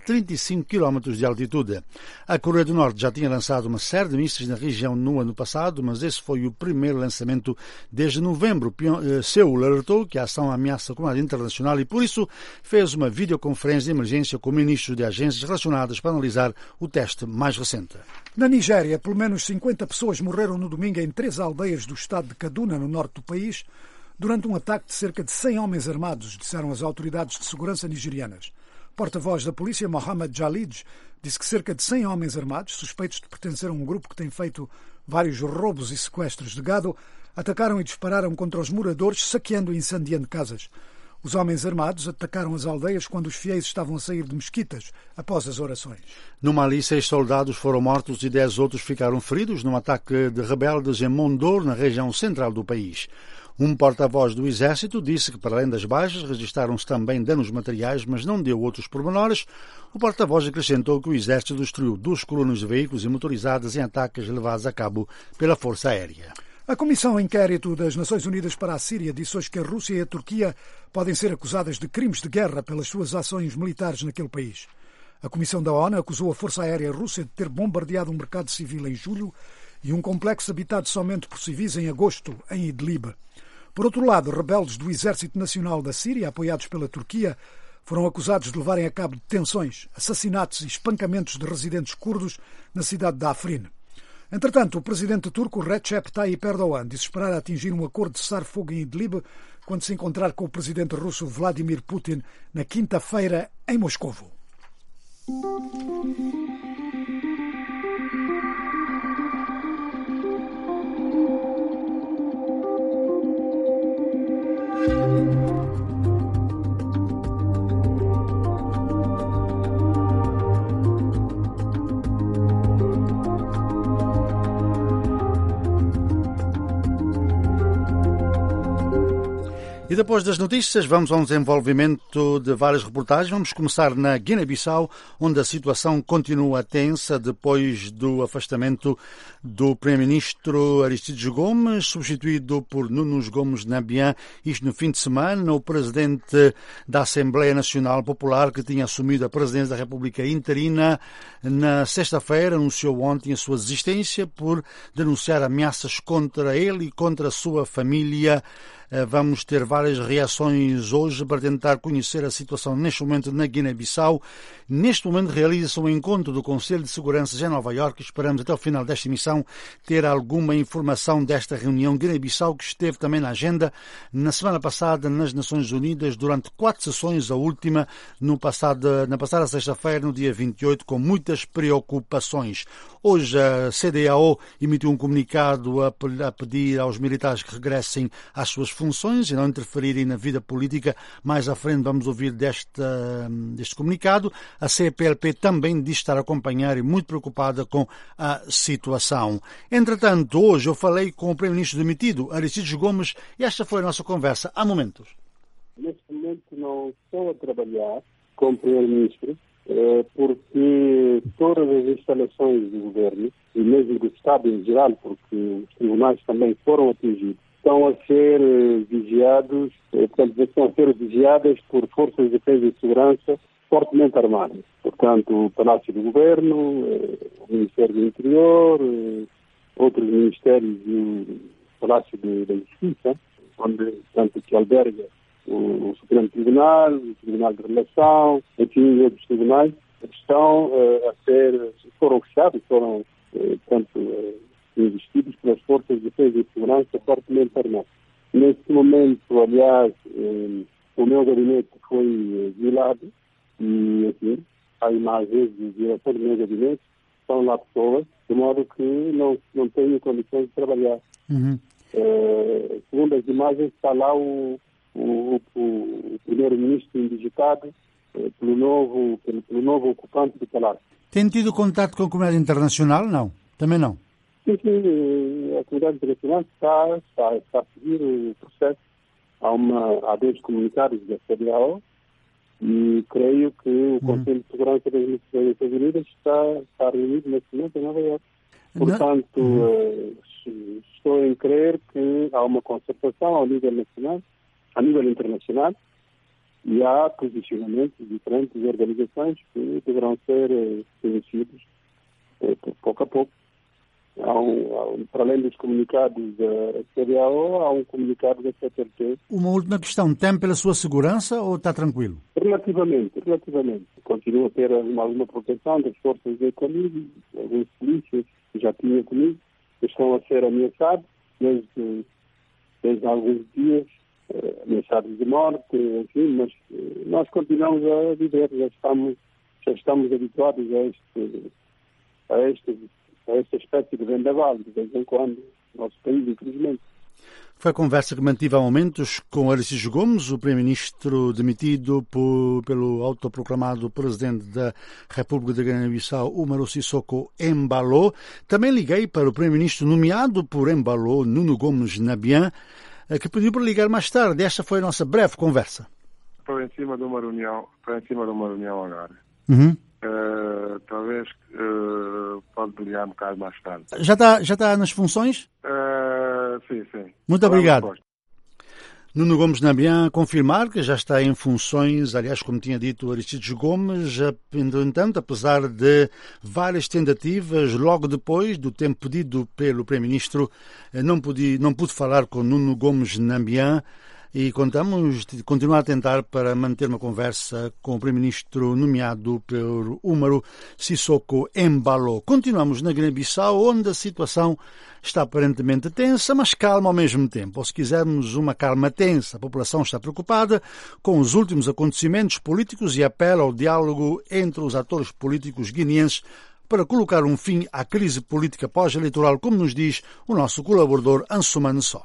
35 km de altitude. A Coreia do Norte já tinha lançado uma série de mísseis na região no ano passado, mas esse foi o primeiro lançamento desde novembro. Seul alertou que a ação ameaça a comunidade internacional e, por isso, fez uma videoconferência de emergência com ministros de agências relacionadas para analisar o teste mais recente. Na Nigéria, pelo menos 50 pessoas morreram no domingo em 3 aldeias do estado de Kaduna, no norte do país, durante um ataque de cerca de 100 homens armados, disseram as autoridades de segurança nigerianas. Porta-voz da polícia, Mohamed Jalid, disse que cerca de 100 homens armados, suspeitos de pertencer a um grupo que tem feito vários roubos e sequestros de gado, atacaram e dispararam contra os moradores, saqueando e incendiando casas. Os homens armados atacaram as aldeias quando os fiéis estavam a sair de mesquitas após as orações. No Mali, 6 soldados foram mortos e 10 outros ficaram feridos num ataque de rebeldes em Mondor, na região central do país. Um porta-voz do Exército disse que, para além das baixas, registaram-se também danos materiais, mas não deu outros pormenores. O porta-voz acrescentou que o Exército destruiu 2 colunas de veículos e motorizadas em ataques levados a cabo pela Força Aérea. A Comissão Inquérito das Nações Unidas para a Síria disse hoje que a Rússia e a Turquia podem ser acusadas de crimes de guerra pelas suas ações militares naquele país. A Comissão da ONU acusou a Força Aérea Russa de ter bombardeado um mercado civil em julho e um complexo habitado somente por civis em agosto, em Idlib. Por outro lado, rebeldes do Exército Nacional da Síria, apoiados pela Turquia, foram acusados de levarem a cabo detenções, assassinatos e espancamentos de residentes curdos na cidade de Afrin. Entretanto, o presidente turco Recep Tayyip Erdogan disse esperar atingir um acordo de cessar-fogo em Idlib quando se encontrar com o presidente russo Vladimir Putin na quinta-feira em Moscovo. E depois das notícias, vamos a um desenvolvimento de várias reportagens. Vamos começar na Guiné-Bissau, onde a situação continua tensa depois do afastamento do primeiro-ministro Aristides Gomes, substituído por Nuno Gomes Nabian. Isto no fim de semana, o presidente da Assembleia Nacional Popular, que tinha assumido a presidência da República interina, na sexta-feira anunciou ontem a sua desistência por denunciar ameaças contra ele e contra a sua família. Vamos ter várias reações hoje para tentar conhecer a situação neste momento na Guiné-Bissau. Neste momento realiza-se um encontro do Conselho de Segurança em Nova Iorque. Esperamos até o final desta emissão ter alguma informação desta reunião. Guiné-Bissau que esteve também na agenda na semana passada nas Nações Unidas durante 4 sessões, a última na passada sexta-feira, no dia 28, com muitas preocupações. Hoje a CEDEAO emitiu um comunicado a pedir aos militares que regressem às suas funções e não interferirem na vida política. Mais à frente vamos ouvir deste comunicado. A CPLP também diz estar a acompanhar e muito preocupada com a situação. Entretanto, hoje eu falei com o primeiro-ministro demitido, Aristides Gomes, e esta foi a nossa conversa há momentos. Neste momento não estou a trabalhar como primeiro-ministro, porque todas as instalações do governo, e mesmo do Estado em geral, porque os tribunais também foram atingidos, estão a ser vigiados, estão a ser vigiadas por forças de defesa e segurança fortemente armadas. Portanto, o Palácio do Governo, o Ministério do Interior, outros ministérios e o Palácio da Justiça, onde, tanto que alberga o Supremo Tribunal, o Tribunal de Relação, enfim, outros tribunais, foram fechados, foram, investidos pelas forças de defesa e segurança fortemente armadas. Neste momento, aliás, o meu gabinete foi violado e, assim, há imagens de violação do meu gabinete, estão lá pessoas, de modo que não tenho condições de trabalhar. Uhum. Segundo as imagens, está lá o primeiro-ministro indigitado pelo novo ocupante do palácio. Tem tido contato com a comunidade internacional? Não? Também não? Sim, a comunidade internacional está a seguir o processo. Há 2 comunicados da CEDEAO e creio que o Conselho de Segurança das Nações Unidas está reunido neste momento em Nova Iorque. Portanto, estou em crer que há uma concertação ao nível nacional, a nível internacional, e há posicionamentos de diferentes organizações que deverão ser conhecidos pouco a pouco. Para além dos comunicados da CEDEAO, há um comunicado da CPLP. Uma última questão. Tem pela sua segurança ou está tranquilo? Relativamente. Continuo a ter alguma proteção das forças de comigo, alguns polícias que já tinham comigo, que estão a ser ameaçados desde alguns dias, ameaçados de morte, enfim, mas nós continuamos a viver, já estamos habituados a esta espécie de vendaval, de vez em quando, no nosso país, infelizmente. Foi a conversa que mantive há momentos com Aristides Gomes, o primeiro-ministro demitido pelo autoproclamado presidente da República de Guiné-Bissau, Umaru Sissoko Embalo. Também liguei para o primeiro-ministro nomeado por Embalo, Nuno Gomes Nabian, que pediu para ligar mais tarde. Esta foi a nossa breve conversa. Estou em cima de uma reunião agora. Talvez pode ligar um bocado mais tarde. Já está nas funções? Sim. Muito obrigado. Nuno Gomes Nabian confirmar que já está em funções, aliás, como tinha dito Aristides Gomes, no entanto, apesar de várias tentativas, logo depois do tempo pedido pelo Primeiro-Ministro, não pude falar com Nuno Gomes Nabian e continuar a tentar para manter uma conversa com o Primeiro-Ministro nomeado por Umaru Sissoko Embalo. Continuamos na Guiné-Bissau, onde a situação está aparentemente tensa, mas calma ao mesmo tempo. Ou se quisermos, uma calma tensa. A população está preocupada com os últimos acontecimentos políticos e apela ao diálogo entre os atores políticos guineenses para colocar um fim à crise política pós-eleitoral, como nos diz o nosso colaborador Ansumane Só.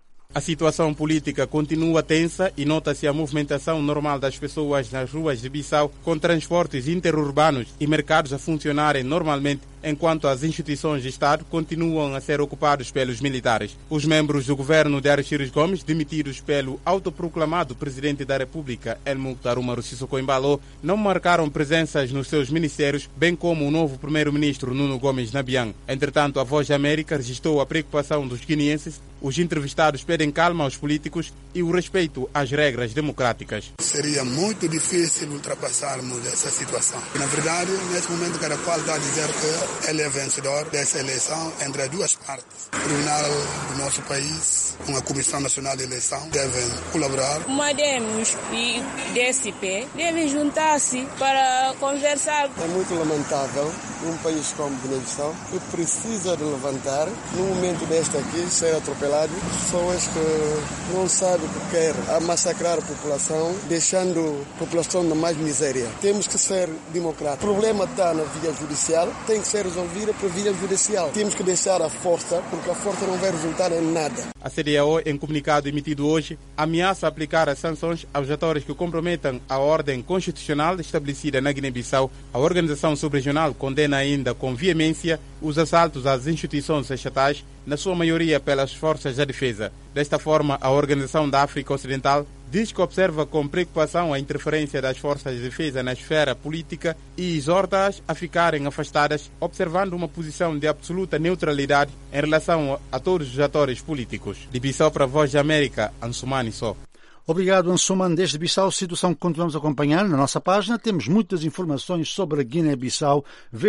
A situação política continua tensa e nota-se a movimentação normal das pessoas nas ruas de Bissau, com transportes interurbanos e mercados a funcionarem normalmente, enquanto as instituições de Estado continuam a ser ocupadas pelos militares. Os membros do governo de Aristides Gomes, demitidos pelo autoproclamado presidente da República, El Mukhtar Umaru Sissoko Embalo, não marcaram presenças nos seus ministérios, bem como o novo primeiro-ministro Nuno Gomes Nabian. Entretanto, a Voz da América registrou a preocupação dos guineenses. Os entrevistados pedem calma aos políticos e o respeito às regras democráticas. Seria muito difícil ultrapassarmos essa situação. Na verdade, nesse momento, cada qual está a dizer que ele é vencedor dessa eleição entre as duas partes. O Tribunal do nosso país, com a Comissão Nacional de Eleição, devem colaborar. Mademos e DSP devem juntar-se para conversar. É muito lamentável num país como Guiné-Bissau que precisa de levantar, num momento deste aqui, ser atropelado. Pessoas que não sabem o que querem, a massacrar a população, deixando a população na mais miséria. Temos que ser democráticos. O problema está na via judicial, tem que ser resolvido pela via judicial. Temos que deixar a força, porque a força não vai resultar em nada. A CEDEAO, em comunicado emitido hoje, ameaça aplicar as sanções aos atores que comprometam a ordem constitucional estabelecida na Guiné-Bissau. A organização subregional condena ainda com veemência os assaltos às instituições estatais, na sua maioria pelas forças da defesa. Desta forma, a Organização da África Ocidental diz que observa com preocupação a interferência das forças de defesa na esfera política e exorta-as a ficarem afastadas, observando uma posição de absoluta neutralidade em relação a todos os atores políticos. De Bissau para a Voz da América, Ansumane Só. Obrigado, Ansumane. Desde Bissau, situação que continuamos a acompanhar na nossa página. Temos muitas informações sobre a Guiné-Bissau,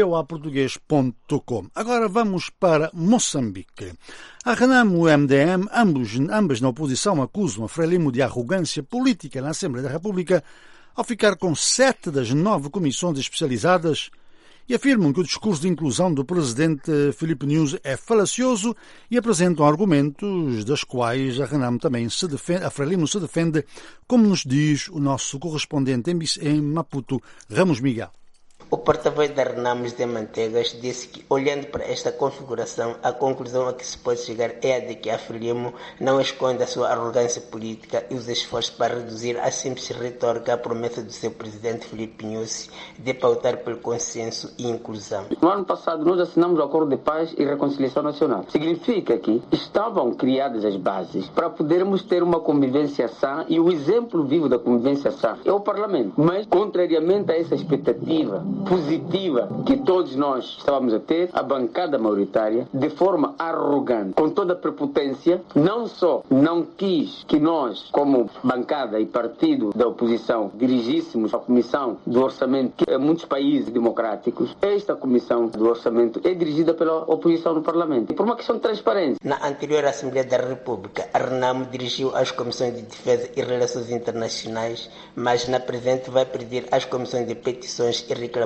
voaportuguês.com. Agora vamos para Moçambique. A Renamo e o MDM, ambas na oposição, acusam a Frelimo de arrogância política na Assembleia da República ao ficar com 7 das 9 comissões especializadas e afirmam que o discurso de inclusão do presidente Filipe Nunes é falacioso e apresentam argumentos das quais a Renamo também a Frelimo se defende, como nos diz o nosso correspondente em Maputo, Ramos Miguel. O porta-voz da Renamo, José Mantegas, disse que, olhando para esta configuração, a conclusão a que se pode chegar é a de que a Frelimo não esconde a sua arrogância política e os esforços para reduzir a simples retórica à promessa do seu presidente Filipe Nunes de pautar pelo consenso e inclusão. No ano passado, nós assinamos o Acordo de Paz e Reconciliação Nacional. Significa que estavam criadas as bases para podermos ter uma convivência sã e o exemplo vivo da convivência sã é o Parlamento. Mas, contrariamente a essa expectativa positiva que todos nós estávamos a ter, a bancada maioritária, de forma arrogante, com toda a prepotência, não só não quis que nós, como bancada e partido da oposição, dirigíssemos a Comissão do Orçamento, que em muitos países democráticos, esta Comissão do Orçamento é dirigida pela oposição no Parlamento. E por uma questão de transparência. Na anterior Assembleia da República, a Renamo dirigiu as Comissões de Defesa e Relações Internacionais, mas na presente vai presidir as Comissões de Petições e Reclamações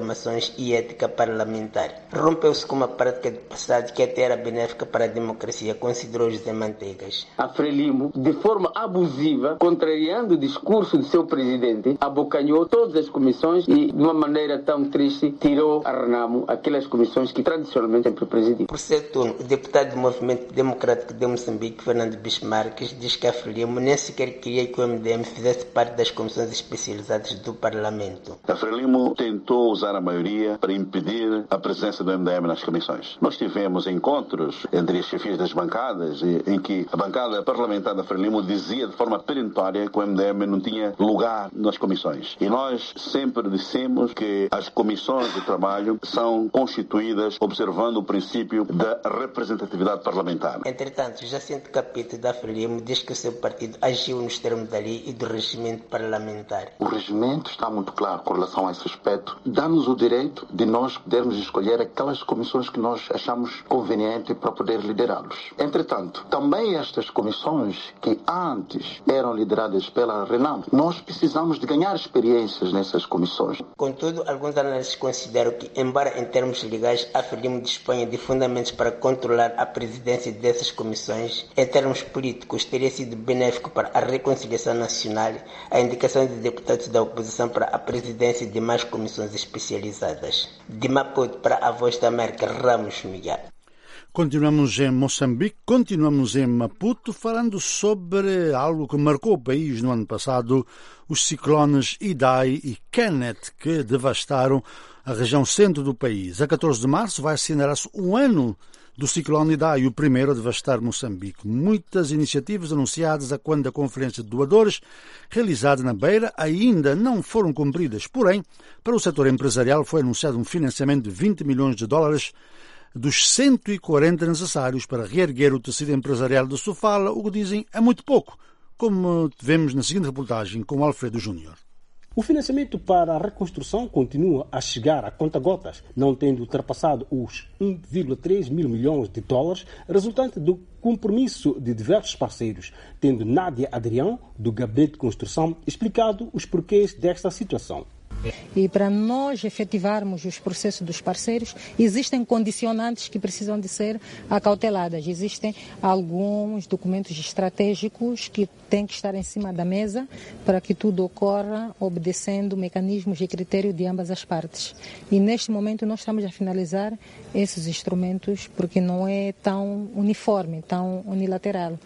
informações e ética parlamentar. Rompeu-se com uma prática do passado que até era benéfica para a democracia, considerou José Manteigas. A Frelimo, de forma abusiva, contrariando o discurso do seu presidente, abocanhou todas as comissões e, de uma maneira tão triste, tirou a Renamo aquelas comissões que tradicionalmente sempre presidiu. Por seu turno, o deputado do Movimento Democrático de Moçambique, Fernando Bismarques, diz que a Frelimo nem sequer queria que o MDM fizesse parte das comissões especializadas do Parlamento. A Frelimo tentou usar a maioria para impedir a presença do MDM nas comissões. Nós tivemos encontros entre as chefias das bancadas em que a bancada parlamentar da Frelimo dizia de forma perentória que o MDM não tinha lugar nas comissões. E nós sempre dissemos que as comissões de trabalho são constituídas observando o princípio da representatividade parlamentar. Entretanto, Jacinto Capito da Frelimo diz que o seu partido agiu nos termos da lei e do regimento parlamentar. O regimento está muito claro com relação a esse aspecto. Dá-nos o direito de nós podermos escolher aquelas comissões que nós achamos conveniente para poder liderá-los. Entretanto, também estas comissões que antes eram lideradas pela Renamo, nós precisamos de ganhar experiências nessas comissões. Contudo, alguns analistas consideram que, embora em termos legais a Frelimo disponha de fundamentos para controlar a presidência dessas comissões, em termos políticos teria sido benéfico para a reconciliação nacional a indicação de deputados da oposição para a presidência de mais comissões especializadas. De Maputo para a Voz da América, Ramos Miguel. Continuamos em Moçambique, continuamos em Maputo, falando sobre algo que marcou o país no ano passado, os ciclones Idai e Kenneth, que devastaram a região centro do país. A 14 de março vai assinalar-se um ano do ciclone Idai, o primeiro a devastar Moçambique. Muitas iniciativas anunciadas a quando da Conferência de Doadores, realizada na Beira, ainda não foram cumpridas. Porém, para o setor empresarial foi anunciado um financiamento de 20 milhões de dólares dos 140 necessários para reerguer o tecido empresarial de Sofala, o que dizem é muito pouco, como vemos na seguinte reportagem com Alfredo Júnior. O financiamento para a reconstrução continua a chegar a conta-gotas, não tendo ultrapassado os 1,3 mil milhões de dólares, resultante do compromisso de diversos parceiros, tendo Nádia Adrião, do Gabinete de Construção, explicado os porquês desta situação. E para nós efetivarmos os processos dos parceiros, existem condicionantes que precisam de ser acauteladas. Existem alguns documentos estratégicos que têm que estar em cima da mesa para que tudo ocorra obedecendo mecanismos e critérios de ambas as partes. E neste momento nós estamos a finalizar esses instrumentos porque não é tão uniforme, tão unilateral.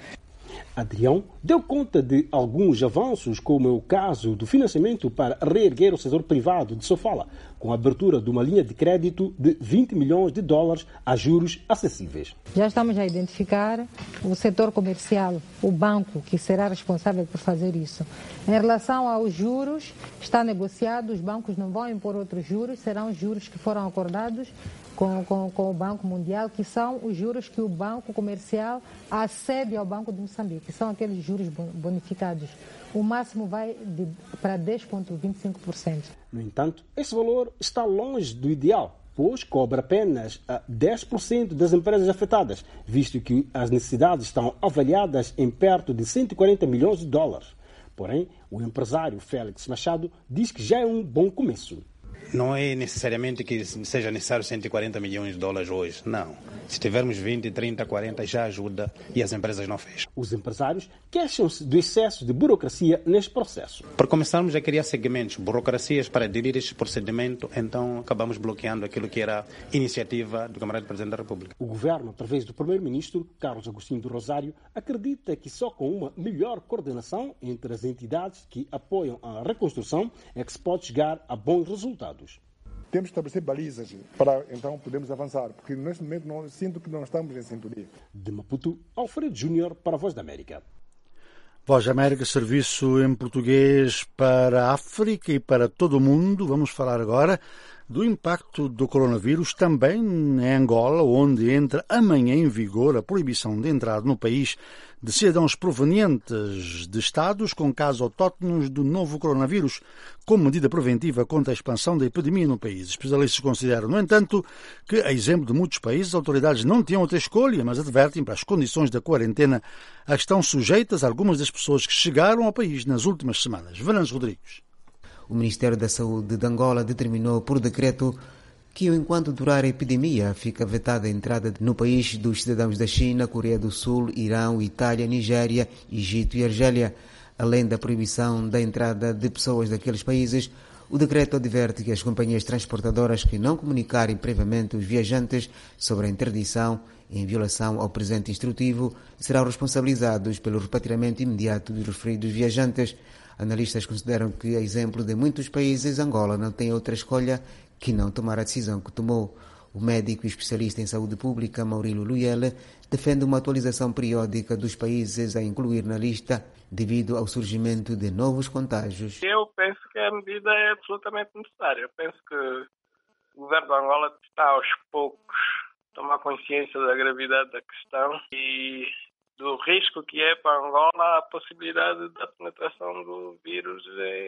Adrião deu conta de alguns avanços, como é o caso do financiamento para reerguer o setor privado de Sofala, com a abertura de uma linha de crédito de 20 milhões de dólares a juros acessíveis. Já estamos a identificar o setor comercial, o banco que será responsável por fazer isso. Em relação aos juros, está negociado, os bancos não vão impor outros juros, serão os juros que foram acordados com o Banco Mundial, que são os juros que o Banco Comercial acede ao Banco de Moçambique, são aqueles juros bonificados. O máximo vai para 10,25%. No entanto, esse valor está longe do ideal, pois cobra apenas a 10% das empresas afetadas, visto que as necessidades estão avaliadas em perto de 140 milhões de dólares. Porém, o empresário Félix Machado diz que já é um bom começo. Não é necessariamente que seja necessário 140 milhões de dólares hoje, não. Se tivermos 20, 30, 40 já ajuda e as empresas não fecham. Os empresários queixam-se do excesso de burocracia neste processo. Por começarmos a criar segmentos, burocracias para aderir a este procedimento, então acabamos bloqueando aquilo que era a iniciativa do camarada Presidente da República. O governo, através do primeiro-ministro, Carlos Agostinho do Rosário, acredita que só com uma melhor coordenação entre as entidades que apoiam a reconstrução é que se pode chegar a bons resultados. Temos que estabelecer balizas para então podermos avançar, porque neste momento sinto que não estamos em sintonia. De Maputo, Alfredo Júnior para a Voz da América. Voz da América, serviço em português para a África e para todo o mundo. Vamos falar agora do impacto do coronavírus também em Angola, onde entra amanhã em vigor a proibição de entrada no país de cidadãos provenientes de estados com casos autóctonos do novo coronavírus, como medida preventiva contra a expansão da epidemia no país. Especialistas consideram, no entanto, que, a exemplo de muitos países, as autoridades não tinham outra escolha, mas advertem para as condições da quarentena a que estão sujeitas algumas das pessoas que chegaram ao país nas últimas semanas. Venâncio Rodrigues. O Ministério da Saúde de Angola determinou por decreto que, enquanto durar a epidemia, fica vetada a entrada no país dos cidadãos da China, Coreia do Sul, Irão, Itália, Nigéria, Egito e Argélia. Além da proibição da entrada de pessoas daqueles países, o decreto adverte que as companhias transportadoras que não comunicarem previamente os viajantes sobre a interdição em violação ao presente instrutivo serão responsabilizados pelo repatriamento imediato dos referidos viajantes. Analistas consideram que, a exemplo de muitos países, Angola não tem outra escolha que não tomar a decisão que tomou. O médico e especialista em saúde pública, Maurílio Luyele, defende uma atualização periódica dos países a incluir na lista devido ao surgimento de novos contágios. Eu penso que a medida é absolutamente necessária. Eu penso que o governo de Angola está aos poucos a tomar consciência da gravidade da questão e do risco que é para Angola a possibilidade da penetração do vírus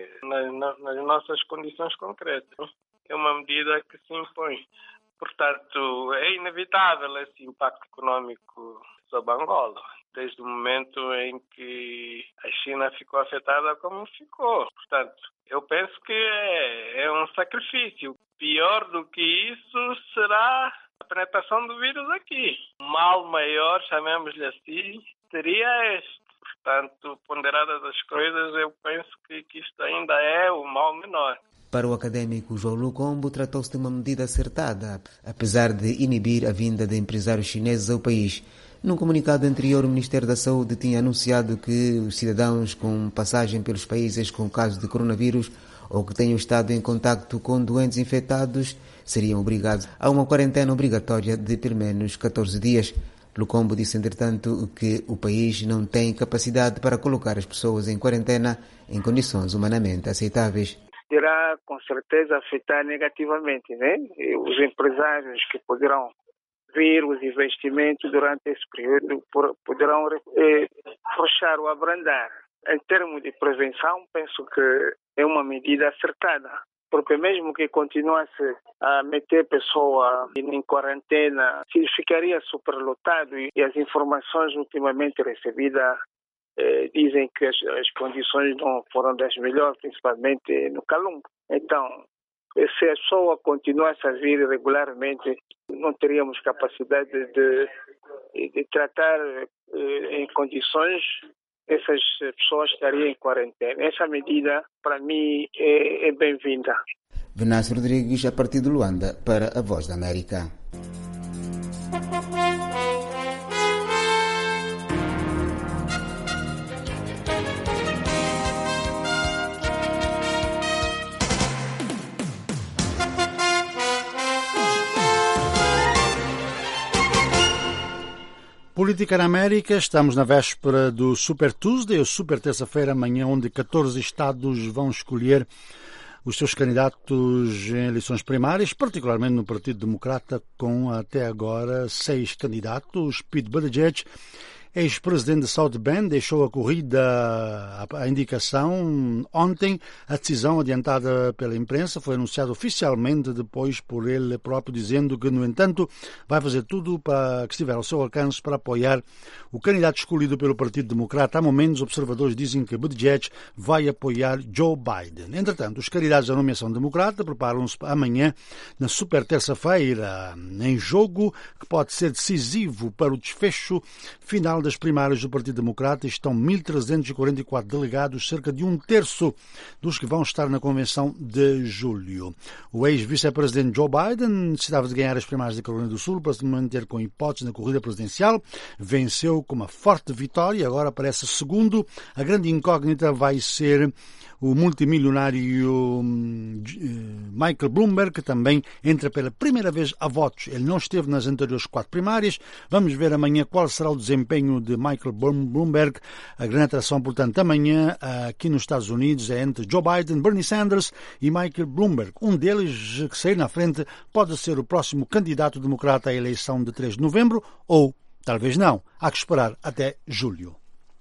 nas nossas condições concretas. É uma medida que se impõe. Portanto, é inevitável esse impacto econômico sobre Angola, desde o momento em que a China ficou afetada como ficou. Portanto, eu penso que é um sacrifício. Pior do que isso será a penetração do vírus aqui. O mal maior, chamemos-lhe assim, seria este. Portanto, ponderadas as coisas, eu penso que isto ainda é o mal menor. Para o académico João Lucombo, tratou-se de uma medida acertada, apesar de inibir a vinda de empresários chineses ao país. Num comunicado anterior, o Ministério da Saúde tinha anunciado que os cidadãos com passagem pelos países com casos de coronavírus ou que tenham estado em contacto com doentes infectados seriam obrigados a uma quarentena obrigatória de pelo menos 14 dias. Lucombo disse, entretanto, que o país não tem capacidade para colocar as pessoas em quarentena em condições humanamente aceitáveis. Irá com certeza afetar negativamente, né? Os empresários que poderão vir os investimentos durante esse período poderão afrouxar ou abrandar. Em termos de prevenção, penso que é uma medida acertada, porque mesmo que continuasse a meter pessoa em quarentena, se ficaria superlotado e as informações ultimamente recebidas dizem que as condições não foram das melhores, principalmente no Calumbo. Então, se a pessoa continuasse a vir regularmente, não teríamos capacidade de tratar em condições, essas pessoas estariam em quarentena. Essa medida, para mim, é bem-vinda. Venâncio Rodrigues, a partir de Luanda, para a Voz da América. Política na América, estamos na véspera do Super Tuesday, ou Super Terça-feira, amanhã, onde 14 estados vão escolher os seus candidatos em eleições primárias, particularmente no Partido Democrata, com até agora 6 candidatos. Pete Buttigieg, ex-presidente de South Bend, deixou a corrida, a indicação ontem. A decisão adiantada pela imprensa foi anunciada oficialmente depois por ele próprio, dizendo que, no entanto, vai fazer tudo para que estiver ao seu alcance para apoiar o candidato escolhido pelo Partido Democrata. Há momentos, observadores dizem que Buttigieg vai apoiar Joe Biden. Entretanto, os candidatos da nomeação democrata preparam-se amanhã, na super terça-feira, em jogo que pode ser decisivo para o desfecho final das primárias do Partido Democrata. Estão 1.344 delegados, cerca de 1/3 dos que vão estar na convenção de julho. O ex-vice-presidente Joe Biden necessitava de ganhar as primárias da Carolina do Sul para se manter com hipótese na corrida presidencial. Venceu com uma forte vitória, agora parece segundo. A grande incógnita vai ser o multimilionário Michael Bloomberg, que também entra pela primeira vez a votos. Ele não esteve nas anteriores 4 primárias. Vamos ver amanhã qual será o desempenho de Michael Bloomberg. A grande atração, portanto, amanhã aqui nos Estados Unidos é entre Joe Biden, Bernie Sanders e Michael Bloomberg. Um deles que sair na frente pode ser o próximo candidato democrata à eleição de 3 de novembro ou talvez não. Há que esperar até julho.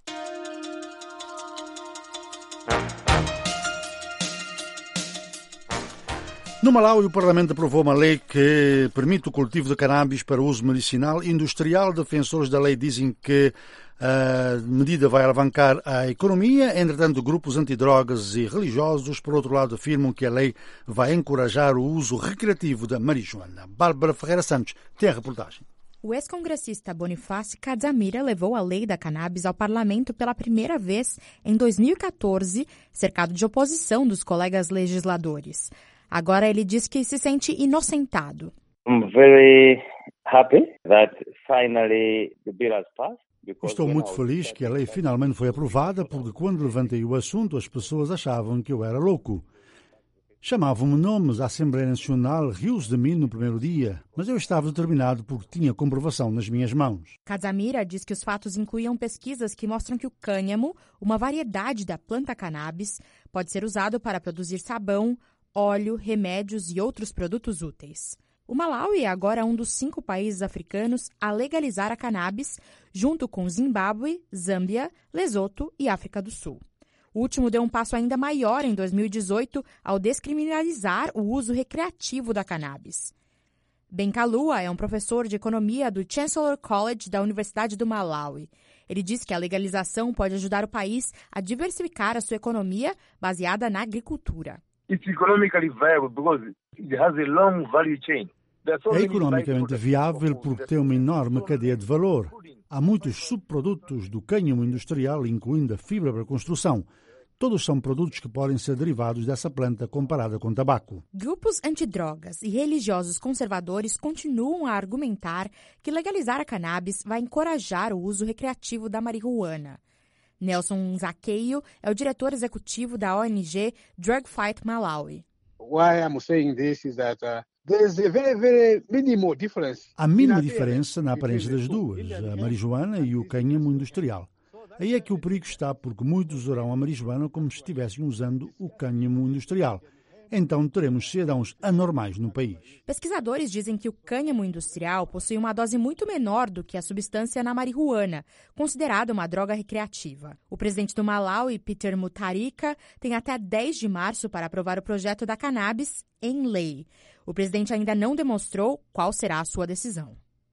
No Malawi, o Parlamento aprovou uma lei que permite o cultivo de cannabis para uso medicinal e industrial. Defensores da lei dizem que A medida vai alavancar a economia. Entretanto, grupos antidrogas e religiosos, por outro lado, afirmam que a lei vai encorajar o uso recreativo da marijuana. Bárbara Ferreira Santos tem a reportagem. O ex-congressista Bonifácio Cadzamira levou a lei da cannabis ao parlamento pela primeira vez em 2014, cercado de oposição dos colegas legisladores. Agora ele diz que se sente inocentado. I'm very happy that finally the bill has passed. Estou muito feliz que a lei finalmente foi aprovada, porque quando levantei o assunto as pessoas achavam que eu era louco. Chamavam-me nomes, a Assembleia Nacional riu-se de mim no primeiro dia, mas eu estava determinado porque tinha comprovação nas minhas mãos. Cadzamira diz que os fatos incluíam pesquisas que mostram que o cânhamo, uma variedade da planta cannabis, pode ser usado para produzir sabão, óleo, remédios e outros produtos úteis. O Malawi é agora um dos 5 países africanos a legalizar a cannabis, junto com Zimbábue, Zâmbia, Lesoto e África do Sul. O último deu um passo ainda maior em 2018 ao descriminalizar o uso recreativo da cannabis. Ben Kalua é um professor de economia do Chancellor College da Universidade do Malawi. Ele diz que a legalização pode ajudar o país a diversificar a sua economia baseada na agricultura. It's economically viable because it has a long value chain. É economicamente viável porque tem uma enorme cadeia de valor. Há muitos subprodutos do cânhamo industrial, incluindo a fibra para construção. Todos são produtos que podem ser derivados dessa planta comparada com tabaco. Grupos antidrogas e religiosos conservadores continuam a argumentar que legalizar a cannabis vai encorajar o uso recreativo da marihuana. Nelson Zaqueio é o diretor executivo da ONG Drug Fight Malawi. Why I'm saying this is that there's a very minimal difference. Há mínima diferença na aparência das duas, a marijuana e o cânhamo industrial. Aí é que o perigo está, porque muitos usarão a marijuana como se estivessem usando o cânhamo industrial. Então teremos cidadãos anormais no país. Pesquisadores dizem que o cânhamo industrial possui uma dose muito menor do que a substância na marihuana, considerada uma droga recreativa. O presidente do Malawi, Peter Mutharika, tem até 10 de março para aprovar o projeto da cannabis em lei. O presidente ainda não demonstrou qual será a sua decisão.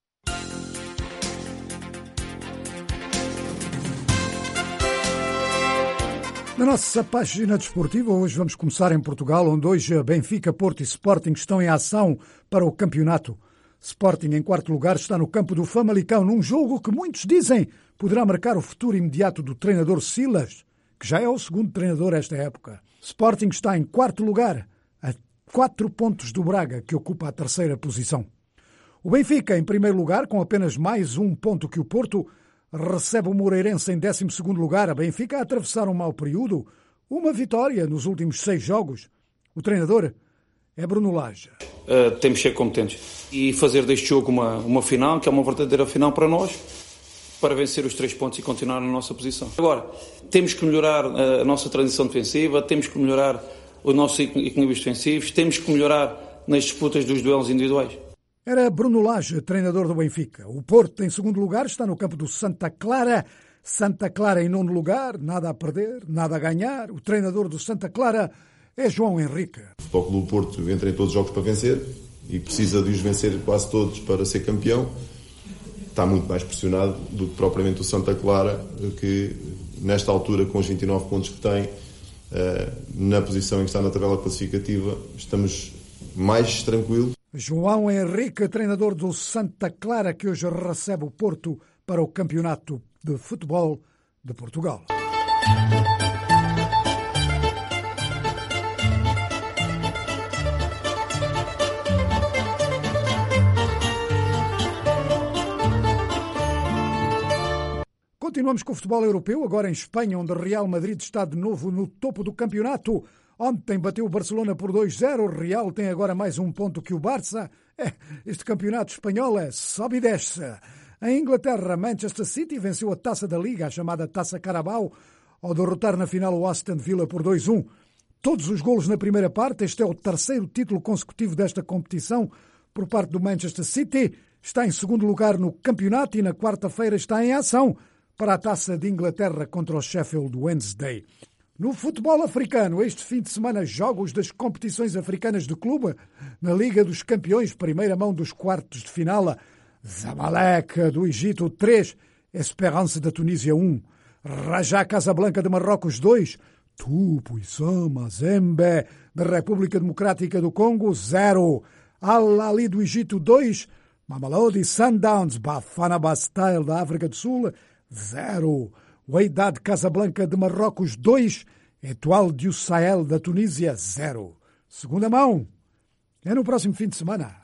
Na nossa página desportiva, hoje vamos começar em Portugal, onde hoje Benfica, Porto e Sporting estão em ação para o campeonato. Sporting, em quarto lugar, está no campo do Famalicão, num jogo que muitos dizem poderá marcar o futuro imediato do treinador Silas, que já é o segundo treinador esta época. Sporting está em quarto lugar, a 4 pontos do Braga, que ocupa a terceira posição. O Benfica, em primeiro lugar, com apenas mais 1 ponto que o Porto, recebe o Moreirense em 12º lugar. A Benfica a atravessar um mau período, uma vitória nos últimos 6 jogos. O treinador é Bruno Lage. Temos que ser competentes e fazer deste jogo uma final, que é uma verdadeira final para nós, para vencer os 3 pontos e continuar na nossa posição. Agora, temos que melhorar a nossa transição defensiva, temos que melhorar os nossos equilíbrios defensivos, temos que melhorar nas disputas dos duelos individuais. Era Bruno Lage, treinador do Benfica. O Porto, em segundo lugar, está no campo do Santa Clara. Santa Clara em nono lugar, nada a perder, nada a ganhar. O treinador do Santa Clara é João Henrique. O Futebol Clube do Porto entra em todos os jogos para vencer e precisa de os vencer quase todos para ser campeão. Está muito mais pressionado do que propriamente o Santa Clara, que nesta altura, com os 29 pontos que tem, na posição em que está na tabela classificativa, estamos mais tranquilos. João Henrique, treinador do Santa Clara, que hoje recebe o Porto para o Campeonato de Futebol de Portugal. Continuamos com o futebol europeu, agora em Espanha, onde o Real Madrid está de novo no topo do campeonato. Ontem bateu o Barcelona por 2-0, o Real tem agora mais 1 ponto que o Barça. Este campeonato espanhol é sobe e desce. Em Inglaterra, Manchester City venceu a Taça da Liga, a chamada Taça Carabao, ao derrotar na final o Aston Villa por 2-1. Todos os golos na primeira parte, este é o terceiro título consecutivo desta competição por parte do Manchester City. Está em segundo lugar no campeonato e na quarta-feira está em ação para a Taça de Inglaterra contra o Sheffield Wednesday. No futebol africano, este fim de semana, jogos das competições africanas de clube. Na Liga dos Campeões, primeira mão dos quartos de final, Zamalek do Egito 3, Esperance da Tunísia 1, Raja Casablanca de Marrocos 2, Tupo Issam Mazembe da República Democrática do Congo 0, Al Ahly do Egito 2, Mamelodi Sundowns Bafana Bastille da África do Sul 0, Wydad Casablanca de Marrocos 2, Etoile du Sahel da Tunísia 0. Segunda mão é no próximo fim de semana.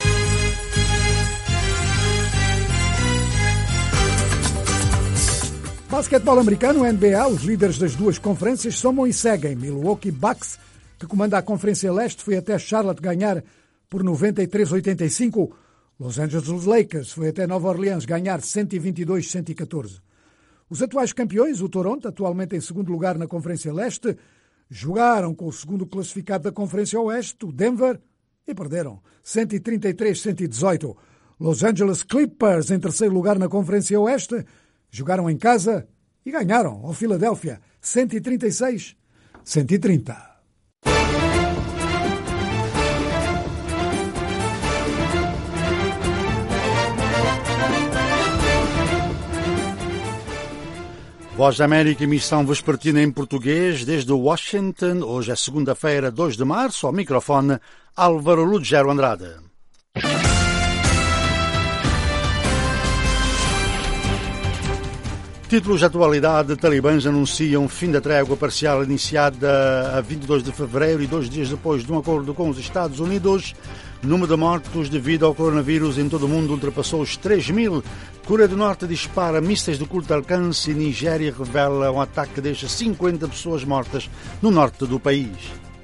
Basquetebol americano, NBA, os líderes das duas conferências somam e seguem. Milwaukee Bucks, que comanda a Conferência Leste, foi até Charlotte ganhar por 93-85. Los Angeles Lakers foi até Nova Orleans ganhar 122-114. Os atuais campeões, o Toronto, atualmente em segundo lugar na Conferência Leste, jogaram com o segundo classificado da Conferência Oeste, o Denver, e perderam 133-118. Los Angeles Clippers, em terceiro lugar na Conferência Oeste, jogaram em casa e ganharam ao Philadelphia 136-130. Voz da América, emissão vespertina em português desde Washington. Hoje é segunda-feira, 2 de março. Ao microfone, Álvaro Lugero Andrade. Títulos de atualidade: talibãs anunciam fim da trégua parcial iniciada a 22 de fevereiro e 2 dias depois de um acordo com os Estados Unidos. Número de mortos devido ao coronavírus em todo o mundo ultrapassou os 3.000. Coreia do Norte dispara mísseis de curto alcance e Nigéria revela um ataque que deixa 50 pessoas mortas no norte do país.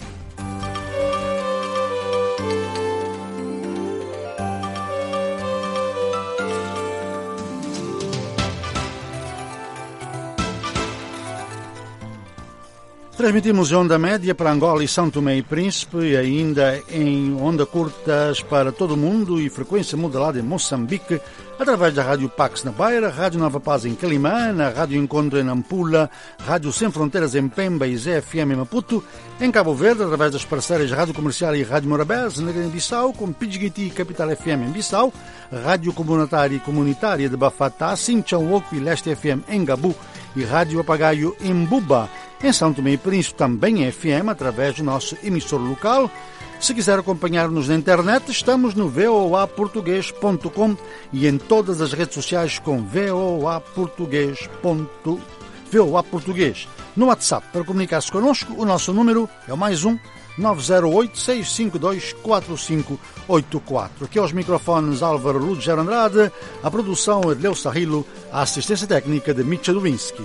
Transmitimos em onda média para Angola e São Tomé e Príncipe e ainda em onda curtas para todo o mundo e frequência modulada em Moçambique através da Rádio Pax na Beira, Rádio Nova Paz em Quelimane, Rádio Encontro em Nampula, Rádio Sem Fronteiras em Pemba e ZFM em Maputo, em Cabo Verde através das parceiras Rádio Comercial e Rádio Morabeza na Guiné-Bissau, com Pidgiti e Capital FM em Bissau, Rádio Comunitária de Bafatá, Sinchão-Oco e Leste FM em Gabu e Rádio Apagaio em Buba. Em São Tomé e Príncipe também é FM através do nosso emissor local. Se quiser acompanhar-nos na internet, estamos no voaportugues.com e em todas as redes sociais com VOA Português. No WhatsApp, para comunicar-se connosco, o nosso número é o +1 908-652-4584. Aqui aos microfones Álvaro Lugero Andrade, a produção é de Leo Sarrilo, a assistência técnica de Mitcha Dubinsky.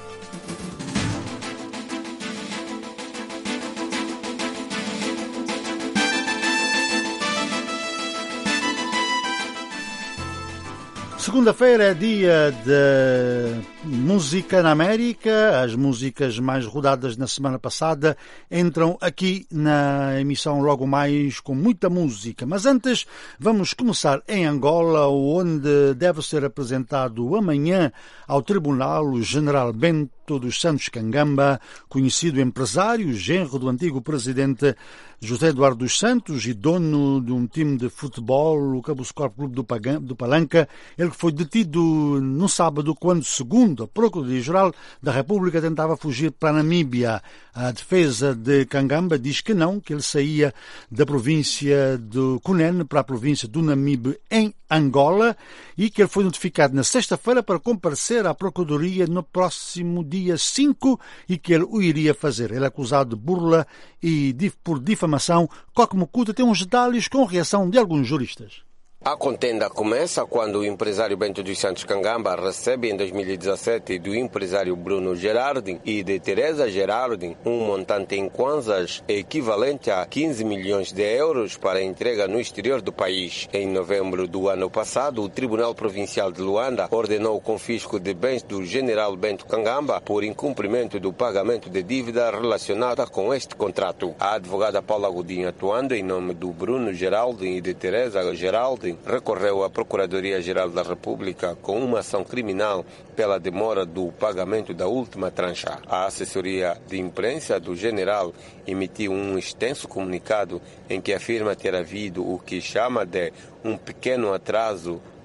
Segunda-feira é dia de música na América. As músicas mais rodadas na semana passada entram aqui na emissão logo mais com muita música. Mas antes vamos começar em Angola, onde deve ser apresentado amanhã ao tribunal o general Bento dos Santos Cangamba, conhecido empresário, genro do antigo presidente José Eduardo dos Santos e dono de um time de futebol, o Cabo Sport Clube do Palanca. Ele foi detido no sábado quando, segundo a Procuradoria-Geral da República, tentava fugir para a Namíbia. A defesa de Cangamba diz que não, que ele saía da província de Cunene para a província do Namibe, em Angola, e que ele foi notificado na sexta-feira para comparecer à Procuradoria no próximo dia 5 e que ele o iria fazer. Ele é acusado de burla e por difamação. Coque Mucuta tem uns detalhes com reação de alguns juristas. A contenda começa quando o empresário Bento dos Santos Cangamba recebe em 2017 do empresário Bruno Gerardin e de Teresa Gerardin um montante em kwanzas equivalente a 15 milhões de euros para entrega no exterior do país. Em novembro do ano passado, o Tribunal Provincial de Luanda ordenou o confisco de bens do general Bento Cangamba por incumprimento do pagamento de dívida relacionada com este contrato. A advogada Paula Godinho, atuando em nome do Bruno Geraldin e de Teresa Geraldin, recorreu à Procuradoria-Geral da República com uma ação criminal pela demora do pagamento da última trancha. A assessoria de imprensa do general emitiu um extenso comunicado em que afirma ter havido o que chama de um pequeno atraso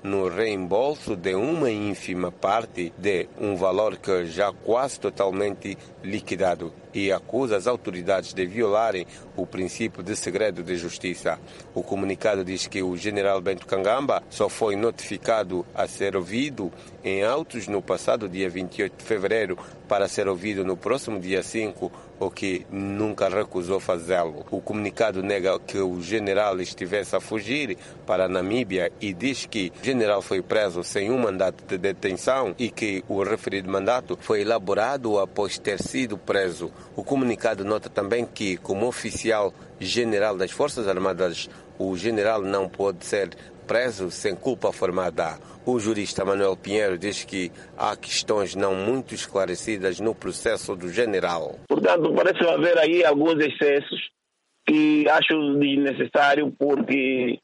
no reembolso de uma ínfima parte de um valor que já quase totalmente liquidado e acusa as autoridades de violarem o princípio de segredo de justiça. O comunicado diz que o general Bento Kangamba só foi notificado a ser ouvido em autos no passado dia 28 de fevereiro para ser ouvido no próximo dia 5, o que nunca recusou fazê-lo. O comunicado nega que o general estivesse a fugir para a Namíbia e diz que o general foi preso sem um mandato de detenção e que o referido mandato foi elaborado após ter sido preso. O comunicado nota também que, como oficial general das Forças Armadas, o general não pode ser preso sem culpa formada. O jurista Manuel Pinheiro diz que há questões não muito esclarecidas no processo do general. Portanto, parece haver aí alguns excessos que acho desnecessário, porque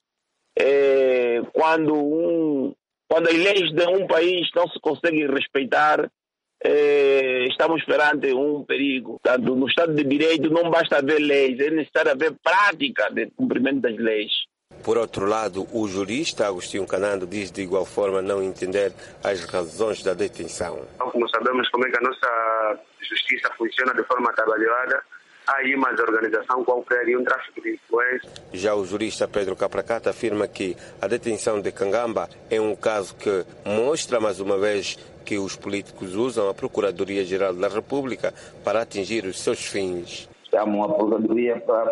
quando as leis de um país não se conseguem respeitar, estamos perante um perigo. Portanto, no Estado de Direito não basta haver leis, é necessário haver prática de cumprimento das leis. Por outro lado, o jurista Agostinho Canando diz de igual forma não entender as razões da detenção. Como sabemos como é que a nossa justiça funciona de forma trabalhada, há aí uma desorganização qualquer e um tráfico de influência. Já o jurista Pedro Capracata afirma que a detenção de Kangamba é um caso que mostra mais uma vez que os políticos usam a Procuradoria-Geral da República para atingir os seus fins. Chamam a Procuradoria para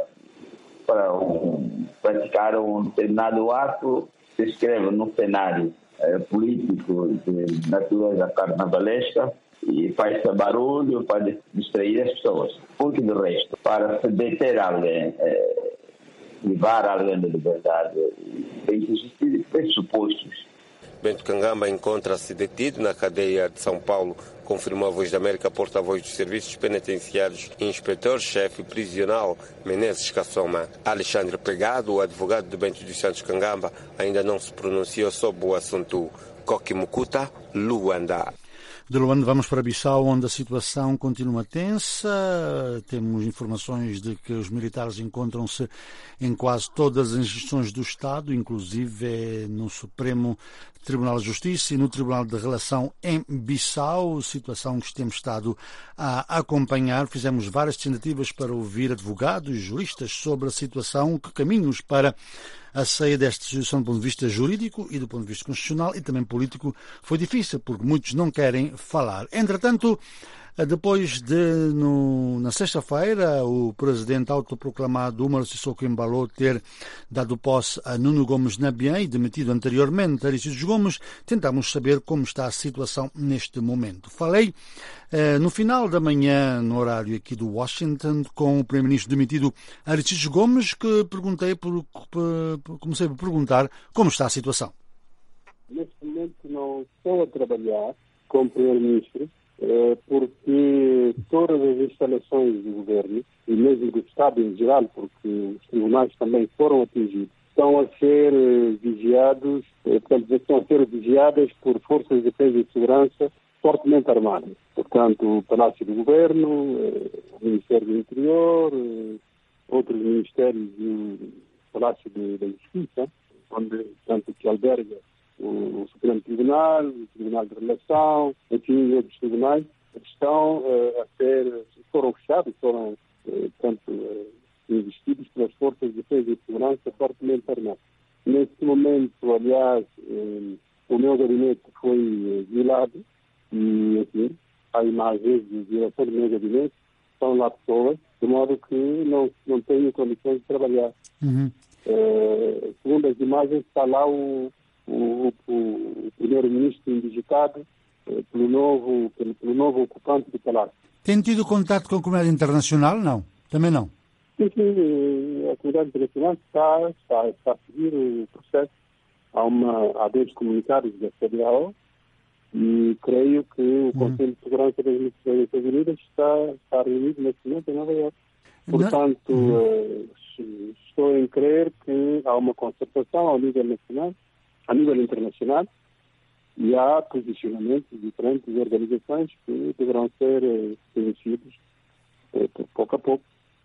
praticar um determinado ato, se escreve num cenário político de natureza carnavalesca e faz-se barulho para distrair as pessoas. Porque do resto, para se deter alguém, privar alguém da liberdade, tem que existir pressupostos. Bento Kangamba encontra-se detido na cadeia de São Paulo, confirmou a Voz da América, porta-voz dos serviços penitenciários e inspetor-chefe prisional Menezes Kassoma. Alexandre Pegado, o advogado de Bento dos Santos Kangamba, ainda não se pronunciou sobre o assunto. Koki Mukuta, Luanda. De Luanda vamos para Bissau, onde a situação continua tensa. Temos informações de que os militares encontram-se em quase todas as instituições do Estado, inclusive no Supremo Tribunal de Justiça e no Tribunal de Relação em Bissau, situação que temos estado a acompanhar. Fizemos várias tentativas para ouvir advogados e juristas sobre a situação, que caminhos para a saída desta situação do ponto de vista jurídico e do ponto de vista constitucional e também político foi difícil, porque muitos não querem falar. Entretanto, depois de, na sexta-feira, o presidente autoproclamado Umaro Sissoko Embalo ter dado posse a Nuno Gomes Nabian e demitido anteriormente Aristóteles Gomes, tentamos saber como está a situação neste momento. Falei no final da manhã, no horário aqui do Washington, com o primeiro-ministro demitido Aristóteles Gomes, que comecei por perguntar como está a situação. Neste momento não estou a trabalhar como primeiro-ministro, porque todas as instalações do governo, e mesmo do Estado em geral, porque os tribunais também foram atingidos, estão a ser vigiados, estão a ser vigiadas por forças de defesa e segurança fortemente armadas. Portanto, o Palácio do Governo, o Ministério do Interior, outros ministérios e o Palácio da Justiça, onde, portanto, que alberga o Supremo Tribunal, o Tribunal de Relação, enfim, outros tribunais, estão foram fechados, foram, portanto, investidos pelas forças de defesa e segurança fortemente armadas. Neste momento, aliás, o meu gabinete foi violado e, enfim, há imagens de violação do meu gabinete, estão lá pessoas, de modo que não tenho condições de trabalhar. Uhum. Segundo as imagens, está lá o primeiro-ministro indigitado pelo novo ocupante do palácio. Tem tido contato com a comunidade internacional? Não? Também não? Sim, a comunidade internacional está a seguir o processo. Há 2 comunicados da CEDEAO e creio que o Conselho de Segurança das Nações Unidas está reunido neste momento em Nova Iorque. Portanto, estou em crer que há uma concertação ao nível nacional, a nível internacional, e há posicionamentos de diferentes organizações que deverão ser conhecidos pouco a pouco.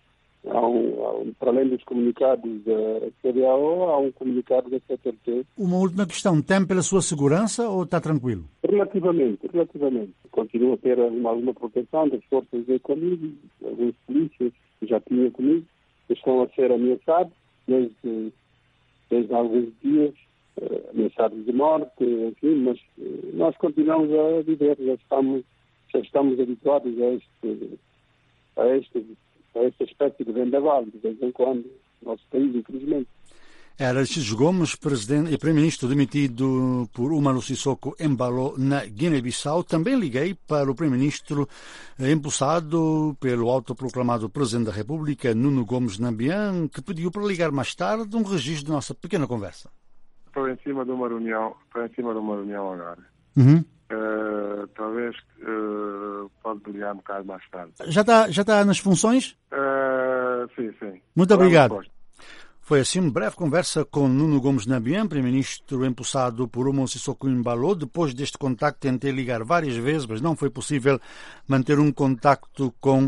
Para além dos comunicados da CDAO, há um comunicado da CTT. Uma última questão, tem pela sua segurança ou está tranquilo? Relativamente. Continuo a ter alguma proteção das forças de comigo, alguns polícias que já tinham comigo, que estão a ser ameaçados desde alguns dias, ameaçados de morte, enfim, mas nós continuamos a viver, já estamos habituados a esta espécie de vendaval, de vez em quando, no nosso país, infelizmente. Era Aristides Gomes, presidente e primeiro-ministro demitido por Umaro Sissoko Embalo na Guiné-Bissau. Também liguei para o primeiro-ministro impulsado pelo autoproclamado presidente da República, Nuno Gomes Nambian, que pediu para ligar mais tarde um registro da nossa pequena conversa. Estou em cima de uma reunião agora. Talvez pode ligar um bocado mais tarde. Já está nas funções? Sim. Muito obrigado. Foi assim uma breve conversa com Nuno Gomes Nambian, primeiro-ministro empossado por Umaro Sissoko Embalo. Depois deste contacto tentei ligar várias vezes, mas não foi possível manter um contacto com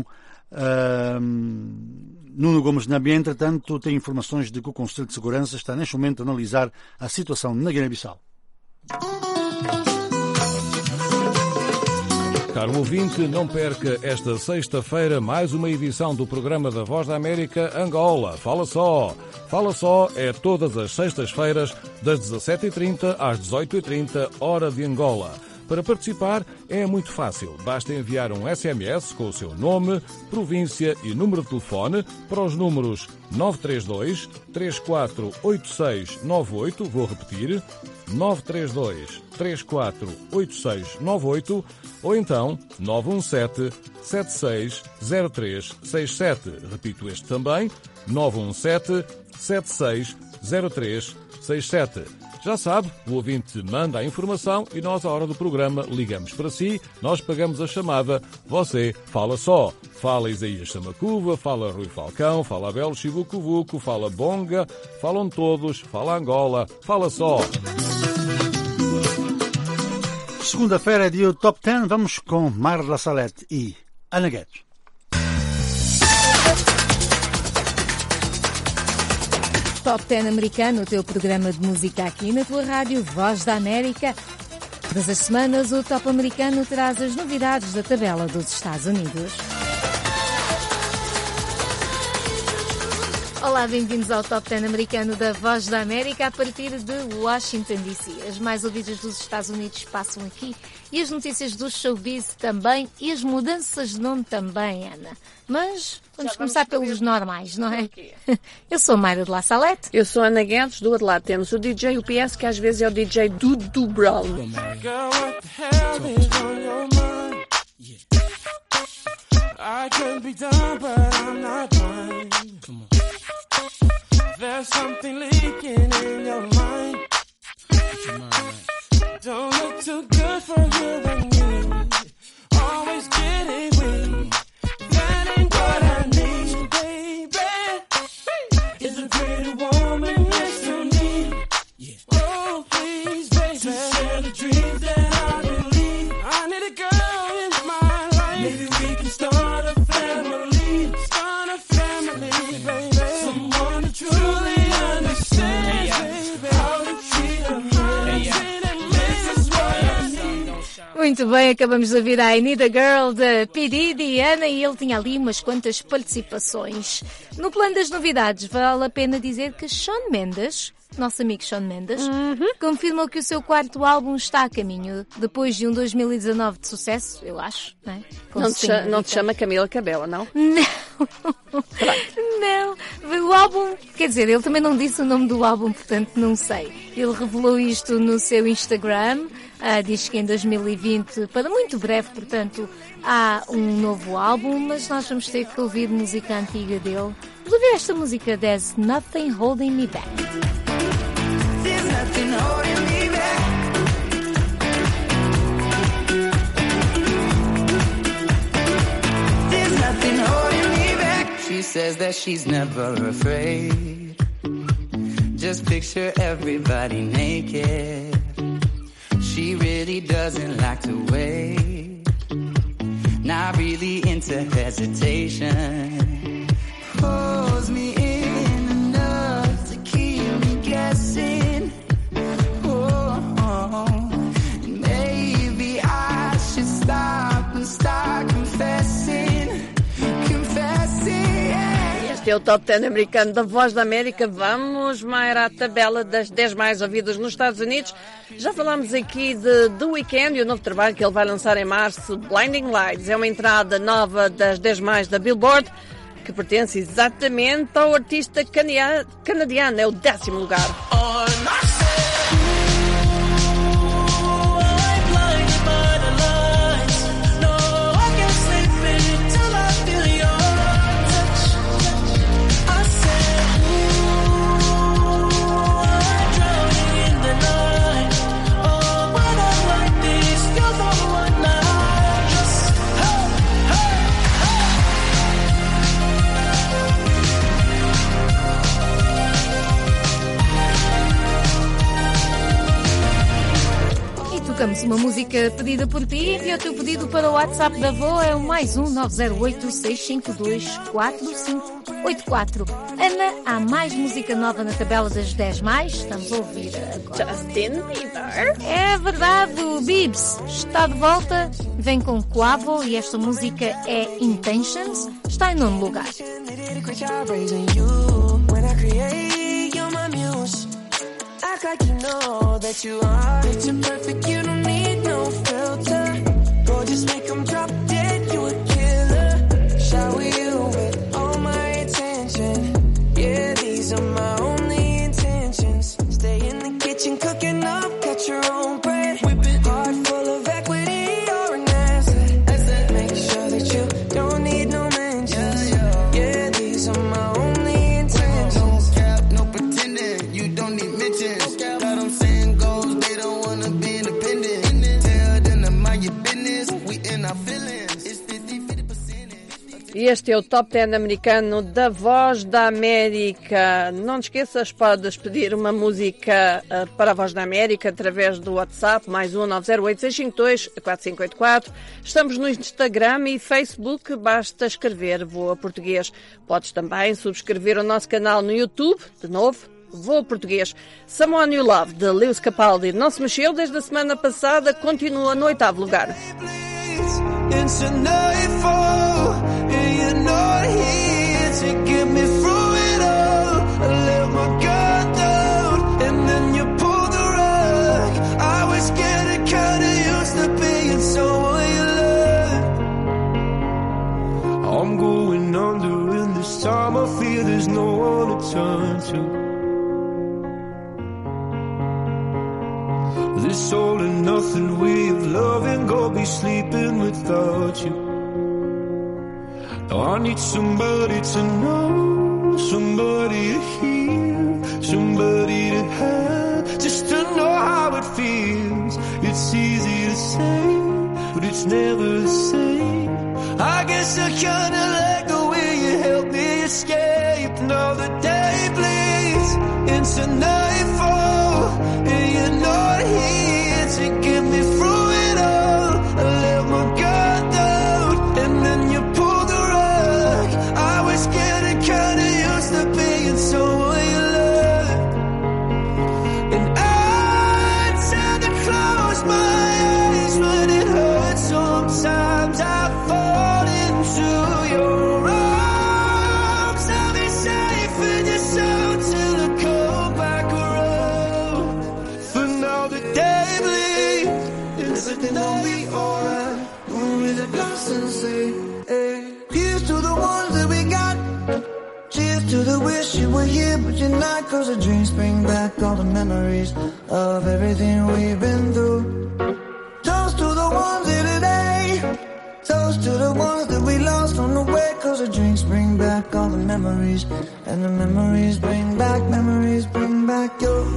Nuno Gomes Nambian. Entretanto, tem informações de que o Conselho de Segurança está neste momento a analisar a situação na Guiné-Bissau. Caro ouvinte, não perca esta sexta-feira mais uma edição do programa da Voz da América Angola. Fala Só! Fala Só é todas as sextas-feiras, das 17h30 às 18h30, hora de Angola. Para participar é muito fácil. Basta enviar um SMS com o seu nome, província e número de telefone para os números 932 348698. Vou repetir, 932 348698 ou então 917 760367. Repito este também, 917 760367. Já sabe, o ouvinte manda a informação e nós, à hora do programa, ligamos para si, nós pagamos a chamada, você fala só. Fala Isaías Samacuva, fala Rui Falcão, fala Abel Chivucovuco, fala Bonga, falam todos, fala Angola, fala só. Segunda-feira é dia do Top 10, vamos com Marla Salete e Ana Guedes. Top 10 americano, o teu programa de música aqui na tua rádio Voz da América. Todas as semanas o Top americano traz as novidades da tabela dos Estados Unidos. Olá, bem-vindos ao Top 10 americano da Voz da América a partir de Washington, D.C. As mais ouvidas dos Estados Unidos passam aqui e as notícias do showbiz também e as mudanças de nome também, Ana. Mas vamos começar pelos normais, não é? Eu sou Mayra de La Salete. Eu sou Ana Guedes, do outro lado temos o DJ UPS, que às vezes é o DJ Dudu Brown. I could be done, but I'm not done. Come on. There's something leaking in your mind. Get your mind right. Don't look too good for you and me. Always getting weak. That ain't what I need, baby. Is a pretty woman next to me. Yeah. Oh, please, baby. To share the dreams that I believe. I need a girl in my life. Maybe we can start a family. Start a family, baby. Someone to truly understand, baby. How to treat a man. This is what I need. Muito bem, acabamos de ouvir a I Need a Girl de P. Diddy, Ana, e ele tinha ali umas quantas participações. No plano das novidades, vale a pena dizer que Shawn Mendes, nosso amigo Shawn Mendes, confirmou que o seu quarto álbum está a caminho, depois de um 2019 de sucesso, eu acho, não é? Não te chama Camila Cabello, não? Não. Não. O álbum, quer dizer, ele também não disse o nome do álbum, portanto não sei. Ele revelou isto no seu Instagram, diz que em 2020, para muito breve, portanto, há um novo álbum, mas nós vamos ter que ouvir música antiga dele. Vamos ouvir esta música, There's Nothing Holding Me Back. There's nothing holding me back. There's nothing holding me back. She says that she's never afraid. Just picture everybody naked. She really doesn't like to wait. Not really into hesitation. pulls me in enough to keep me guessing. Maybe I should stop and start confessing. Este é o Top 10 americano da Voz da América. Vamos, Mayra, à tabela das 10 mais ouvidas nos Estados Unidos. Já falámos aqui de The Weeknd e o novo trabalho que ele vai lançar em março, Blinding Lights. É uma entrada nova das 10 mais da Billboard, que pertence exatamente ao artista canadiano. É o 10º lugar. Tocamos uma música pedida por ti. Envia o teu pedido para o WhatsApp da Vô, é o +1 908 652 4584. Ana, há mais música nova na tabela das 10 mais. Estamos a ouvir agora Justin Bieber. É verdade, o Biebs está de volta, vem com Quavo e esta música é Intentions, está em 9º lugar. Act like you know that you are. Picture perfect, you don't need no filter. Go just make them drop dead, you a killer. Shower you with all my attention. Yeah, these are my only intentions. Stay in the kitchen cooking up, cut your own bread. Whip it hard, full of equity, or an asset. Make sure that you don't need no mentions. Yeah, these are my only intentions. No cap, no pretending, you don't need mentions. E este é o Top 10 americano da Voz da América. Não te esqueças, podes pedir uma música para a Voz da América através do WhatsApp, +1 908 652 4584. Estamos no Instagram e Facebook, basta escrever Voa Português. Podes também subscrever o nosso canal no YouTube, de novo, Voa Português. Someone You Love, de Lewis Capaldi, não se mexeu desde a semana passada, continua no 8º lugar. It's a nightfall, and you're not here to get me through it all. I let my guard down, and then you pulled the rug. I was getting kinda used to being someone you love. I'm going under, and this time I feel there's no one to turn to. This all and nothing way of loving, go be sleeping without you. Now I need somebody to know, somebody to hear, somebody to have, just to know how it feels. It's easy to say, but it's never the same. I guess I kinda like the way you help me escape. Now the day bleeds into nightfall, and you're not here to get me through it all. I let my guard down, and then you pulled the rug. I was getting kinda used to being someone you love. And I tend to close my eyes when it hurts. Sometimes I fall into your arms. I'll be safe in your soul till I come back around. For now the day bleeds, everything will be alright. When we're the dust and say, hey. Here's to the ones that we got. Cheers to the wish you were here but you're not. Cause the dreams bring back all the memories of everything we've been through. Toast to the ones here today. Toast to the ones that we lost on the way. Cause the drinks bring back all the memories. And the memories bring back your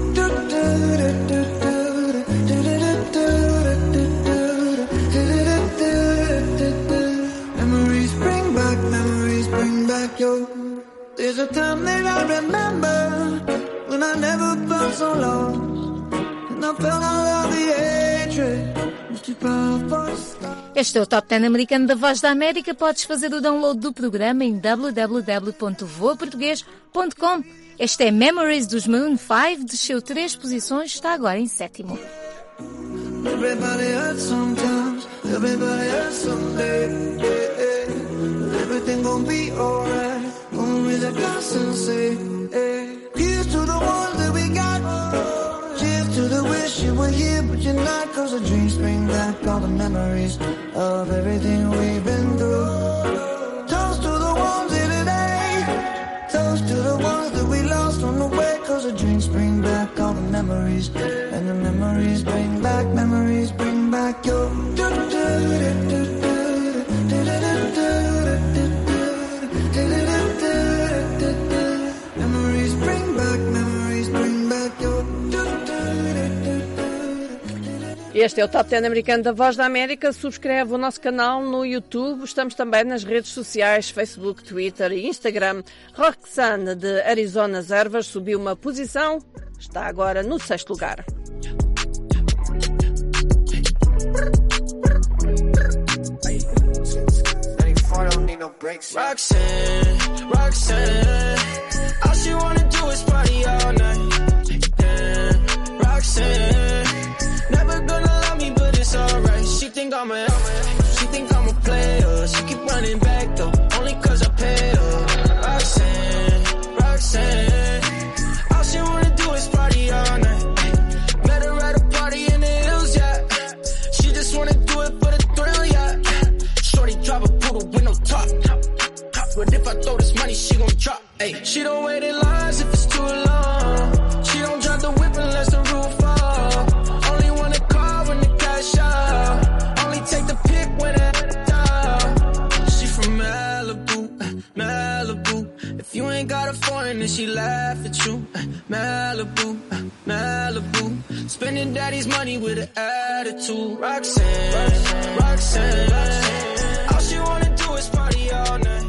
memories bring back your. There's a time that I remember when I never felt so lost. And I felt all of the hatred. Este é o Top 10 americano da Voz da América. Podes fazer o download do programa em www.voaportugues.com. Este é Memories dos Maroon 5, desceu 3 posições, está agora em 7º. Everybody hurts sometimes, everybody hurts someday. Everything gon' be alright. Gonna raise a glass and say, here's to the ones that we got. Cheers to the wish you were here, but you're not. Cause the dreams bring back all the memories of everything we've been through. Toast to the ones here today. Toast to the ones that we lost on the way. Cause the drinks bring back all the memories. And the memories bring back your memories bring back your. Este é o Top 10 americano da Voz da América. Subscreve o nosso canal no YouTube. Estamos também nas redes sociais, Facebook, Twitter e Instagram. Roxanne, de Arizona Ervas, subiu uma posição. Está agora no 6º lugar. Roxanne, all she wanna do is party all night. Roxanne, never gonna love me, but it's alright. She think I'm a player. She keep running back though, only cause I pay her. Roxanne, all she wanna do is party all night. Met her at a party in the hills, yeah. She just wanna do it for the thrill, yeah. Shorty drive a poodle with no top. But if I throw this money, she gon' drop. Ay, she don't wait in lines if it's too long. She don't drop the whip unless the roof fall. Only wanna call when the cash out. Only take the pick when it's out. She from Malibu. If you ain't got a foreign, then she laugh at you. Malibu. Spending daddy's money with an attitude. Roxanne, all she wanna do is party all night.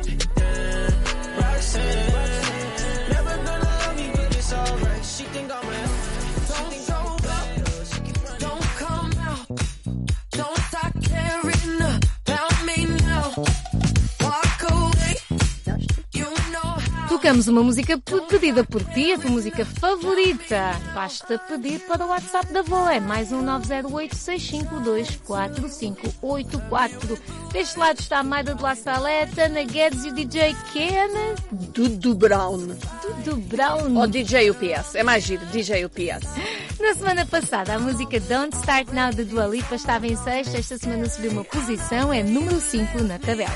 Never gonna love me, but it's alright. She think I'm a don't show up, don't come out, don't start caring about me now. Walk away, you know how. Tocamos uma música pedida por ti, a tua música favorita. Basta pedir para o WhatsApp da VOA, é mais 908-652-4584. Deste lado está a Maida de La Saleta, na Guedes e o DJ Ken. Dudu Brown. Ou DJ UPS, é mais giro, DJ UPS. Na semana passada, a música Don't Start Now de Dua Lipa estava em 6º, esta semana subiu uma posição, é número 5 na tabela.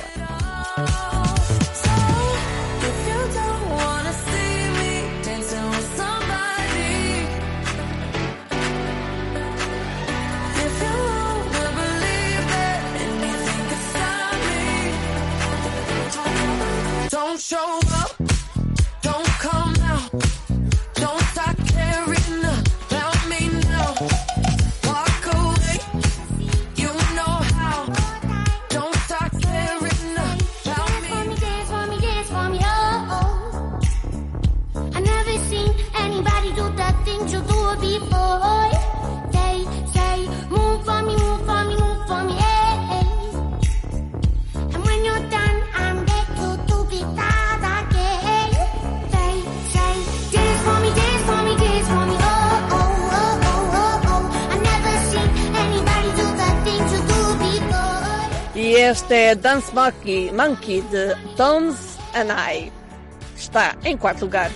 Don't show up, don't come out, don't start caring about me now. Walk away, you know how. Don't start caring about me. Dance for me, oh. I never seen anybody do the things you do before. Say, move for me, hey. And when you're done, I'm back to be that again. Say, dance for me, oh. I never seen anybody do the things you do before. E este é Dance Monkey de Tones and I. Está em 4º lugar.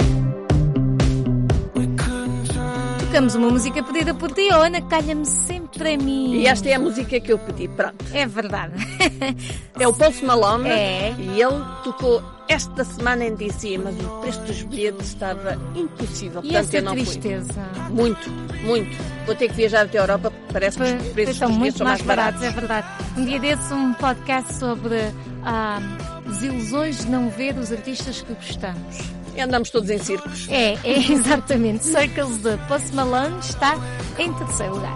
Tocamos uma música pedida por ti, oh, Ana, calha-me sempre para mim. E esta é a música que eu pedi, pronto. É verdade. É o Post Malone. É. E ele tocou esta semana em DC, mas o preço dos bilhetes estava impossível. E Portanto, essa eu não tristeza? Fui. Muito, muito. Vou ter que viajar até a Europa, parece que os preços Estão dos muito bilhetes são mais baratos. é verdade. Um dia desses, um podcast sobre desilusões de não ver os artistas que gostamos. E andamos todos em círculos. É exatamente. Circles de Post Malone está em terceiro lugar.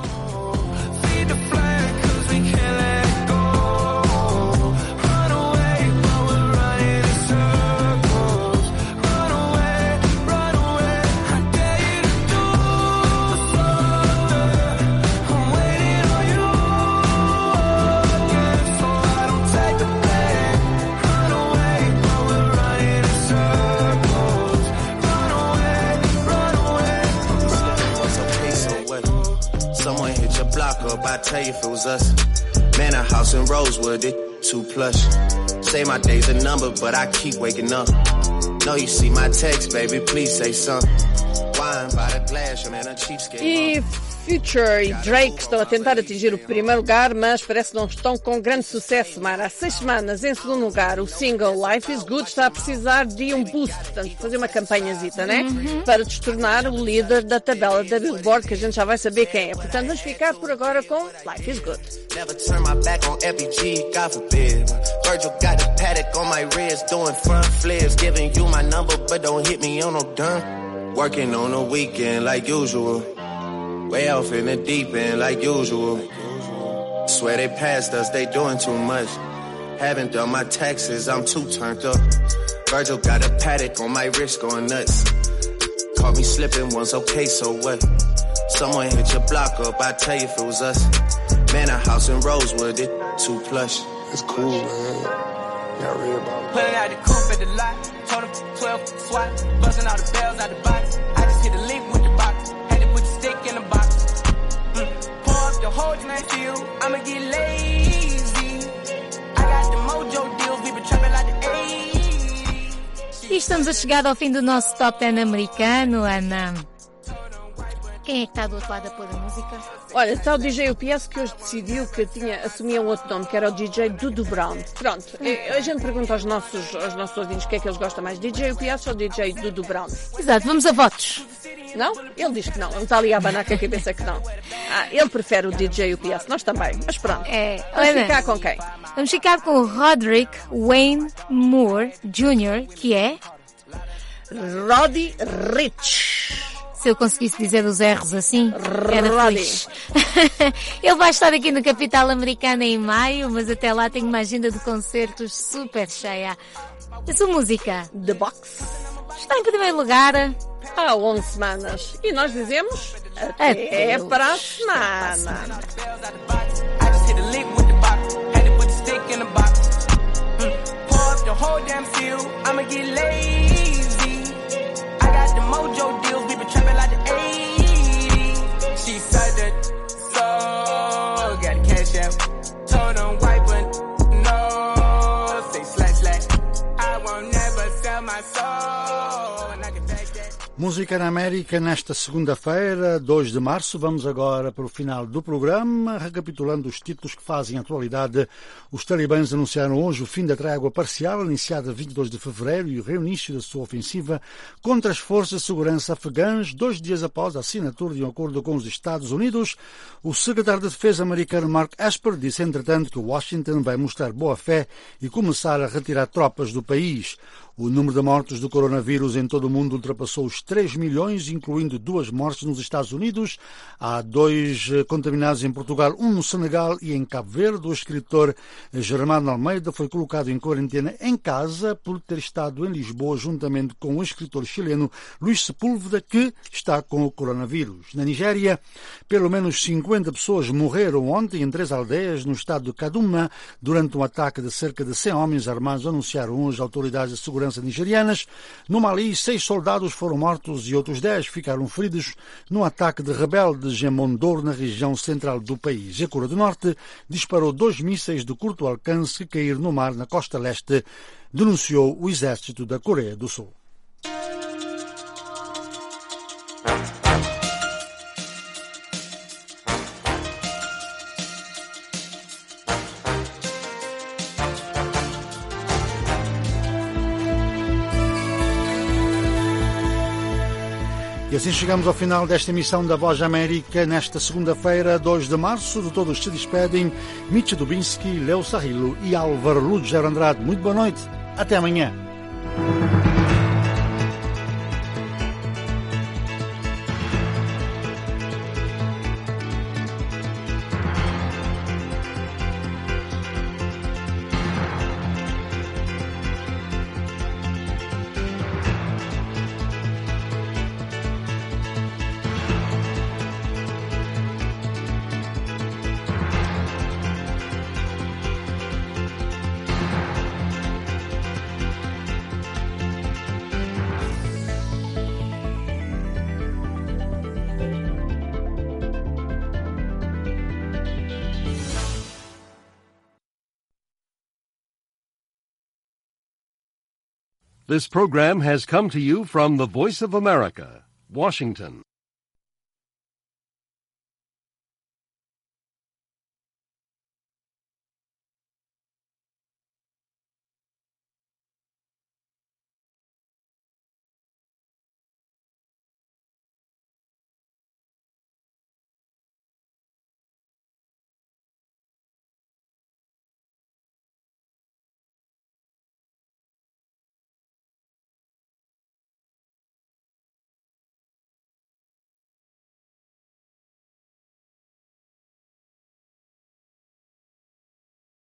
Someone hit your block up, I tell you if it was us. Man, a house in Rosewood, it too plush. Say my day's a number, but I keep waking up. No, you see my text, baby, please say something. Wine by the glass, man, a cheapskate. E Future e Drake estão a tentar atingir o primeiro lugar, mas parece que não estão com grande sucesso, Mara. Há 6 semanas, em segundo lugar, o single Life is Good está a precisar de um boost, portanto, fazer uma campanhazita, né? Para destornar o líder da tabela da Billboard, que a gente já vai saber quem é. Portanto, vamos ficar por agora com Life is Good. Never turn my back on FBG, God forbid. Virgil got the paddock on my wrist, doing front flips, giving you my number, but don't hit me on no dime. Working on the weekend like usual. Way off in the deep end like usual. Swear they passed us, they doing too much. Haven't done my taxes, I'm too turned up. Virgil got a paddock on my wrist going nuts. Caught me slipping once, okay, so what? Someone hit your block up, I tell you if it was us. Man, a house in Rosewood, it too plush. It's cool, man. Not real about it. Pulling out the coupe at the lot. Told him 12 swat. Busting all the bells out the box. I just hit a link with the box. Had to put the stick in the box. Pour up the whole night field. I'ma get lazy. I got the mojo deals. We been trapping like the 80s. E estamos a chegar ao fim do nosso Top 10 americano, Ana. Quem é que está do outro lado a pôr a música? Olha, está o DJ UPS que hoje decidiu que assumia um outro nome, que era o DJ Dudu Brown. Pronto, a gente pergunta aos nossos ouvintes o que é que eles gostam mais, DJ UPS ou DJ Dudu Brown? Exato, vamos a votos. Não? Ele diz que não, ele está ali a abanar com a cabeça que não. Ele prefere o DJ UPS, nós também, mas pronto. Vamos ficar com quem? Vamos ficar com o Roderick Wayne Moore Jr., que é... Roddy Ricch. Se eu conseguisse dizer os R's assim, era fixe. Ele vai estar aqui na capital americana em maio, mas até lá tem uma agenda de concertos super cheia. A sua música, The Box, está em primeiro lugar há 11 semanas. E nós dizemos até para a semana. The mojo deals, we been trapping like the 80s. She said that, so got the cash out. Told them wipe it, no, say slash. I won't never sell my soul, and I can take that. Música na América nesta segunda-feira, 2 de março. Vamos agora para o final do programa, recapitulando os títulos que fazem a atualidade. Os talibãs anunciaram hoje o fim da trégua parcial, iniciada 22 de fevereiro, e o reinício da sua ofensiva contra as forças de segurança afegãs, 2 dias após a assinatura de um acordo com os Estados Unidos. O secretário de Defesa americano Mark Esper disse, entretanto, que Washington vai mostrar boa-fé e começar a retirar tropas do país. O número de mortos do coronavírus em todo o mundo ultrapassou os 3 milhões, incluindo 2 mortes nos Estados Unidos. Há 2 contaminados em Portugal, 1 no Senegal e em Cabo Verde. O escritor Germano Almeida foi colocado em quarentena em casa por ter estado em Lisboa juntamente com o escritor chileno Luís Sepúlveda, que está com o coronavírus. Na Nigéria, pelo menos 50 pessoas morreram ontem em 3 aldeias no estado de Kaduna durante um ataque de cerca de 100 homens armados, anunciaram hoje autoridades de segurança nigerianas. No Mali, 6 soldados foram mortos e outros 10 ficaram feridos no ataque de rebeldes em Mondor, na região central do país. A Coreia do Norte disparou 2 mísseis de curto alcance que caíram no mar na costa leste, denunciou o exército da Coreia do Sul. E assim chegamos ao final desta emissão da Voz da América, nesta segunda-feira, 2 de março. De todos se despedem Mitch Dubinsky, Leo Sarrilo e Álvaro Lúcio Andrade. Muito boa noite. Até amanhã. This program has come to you from the Voice of America, Washington.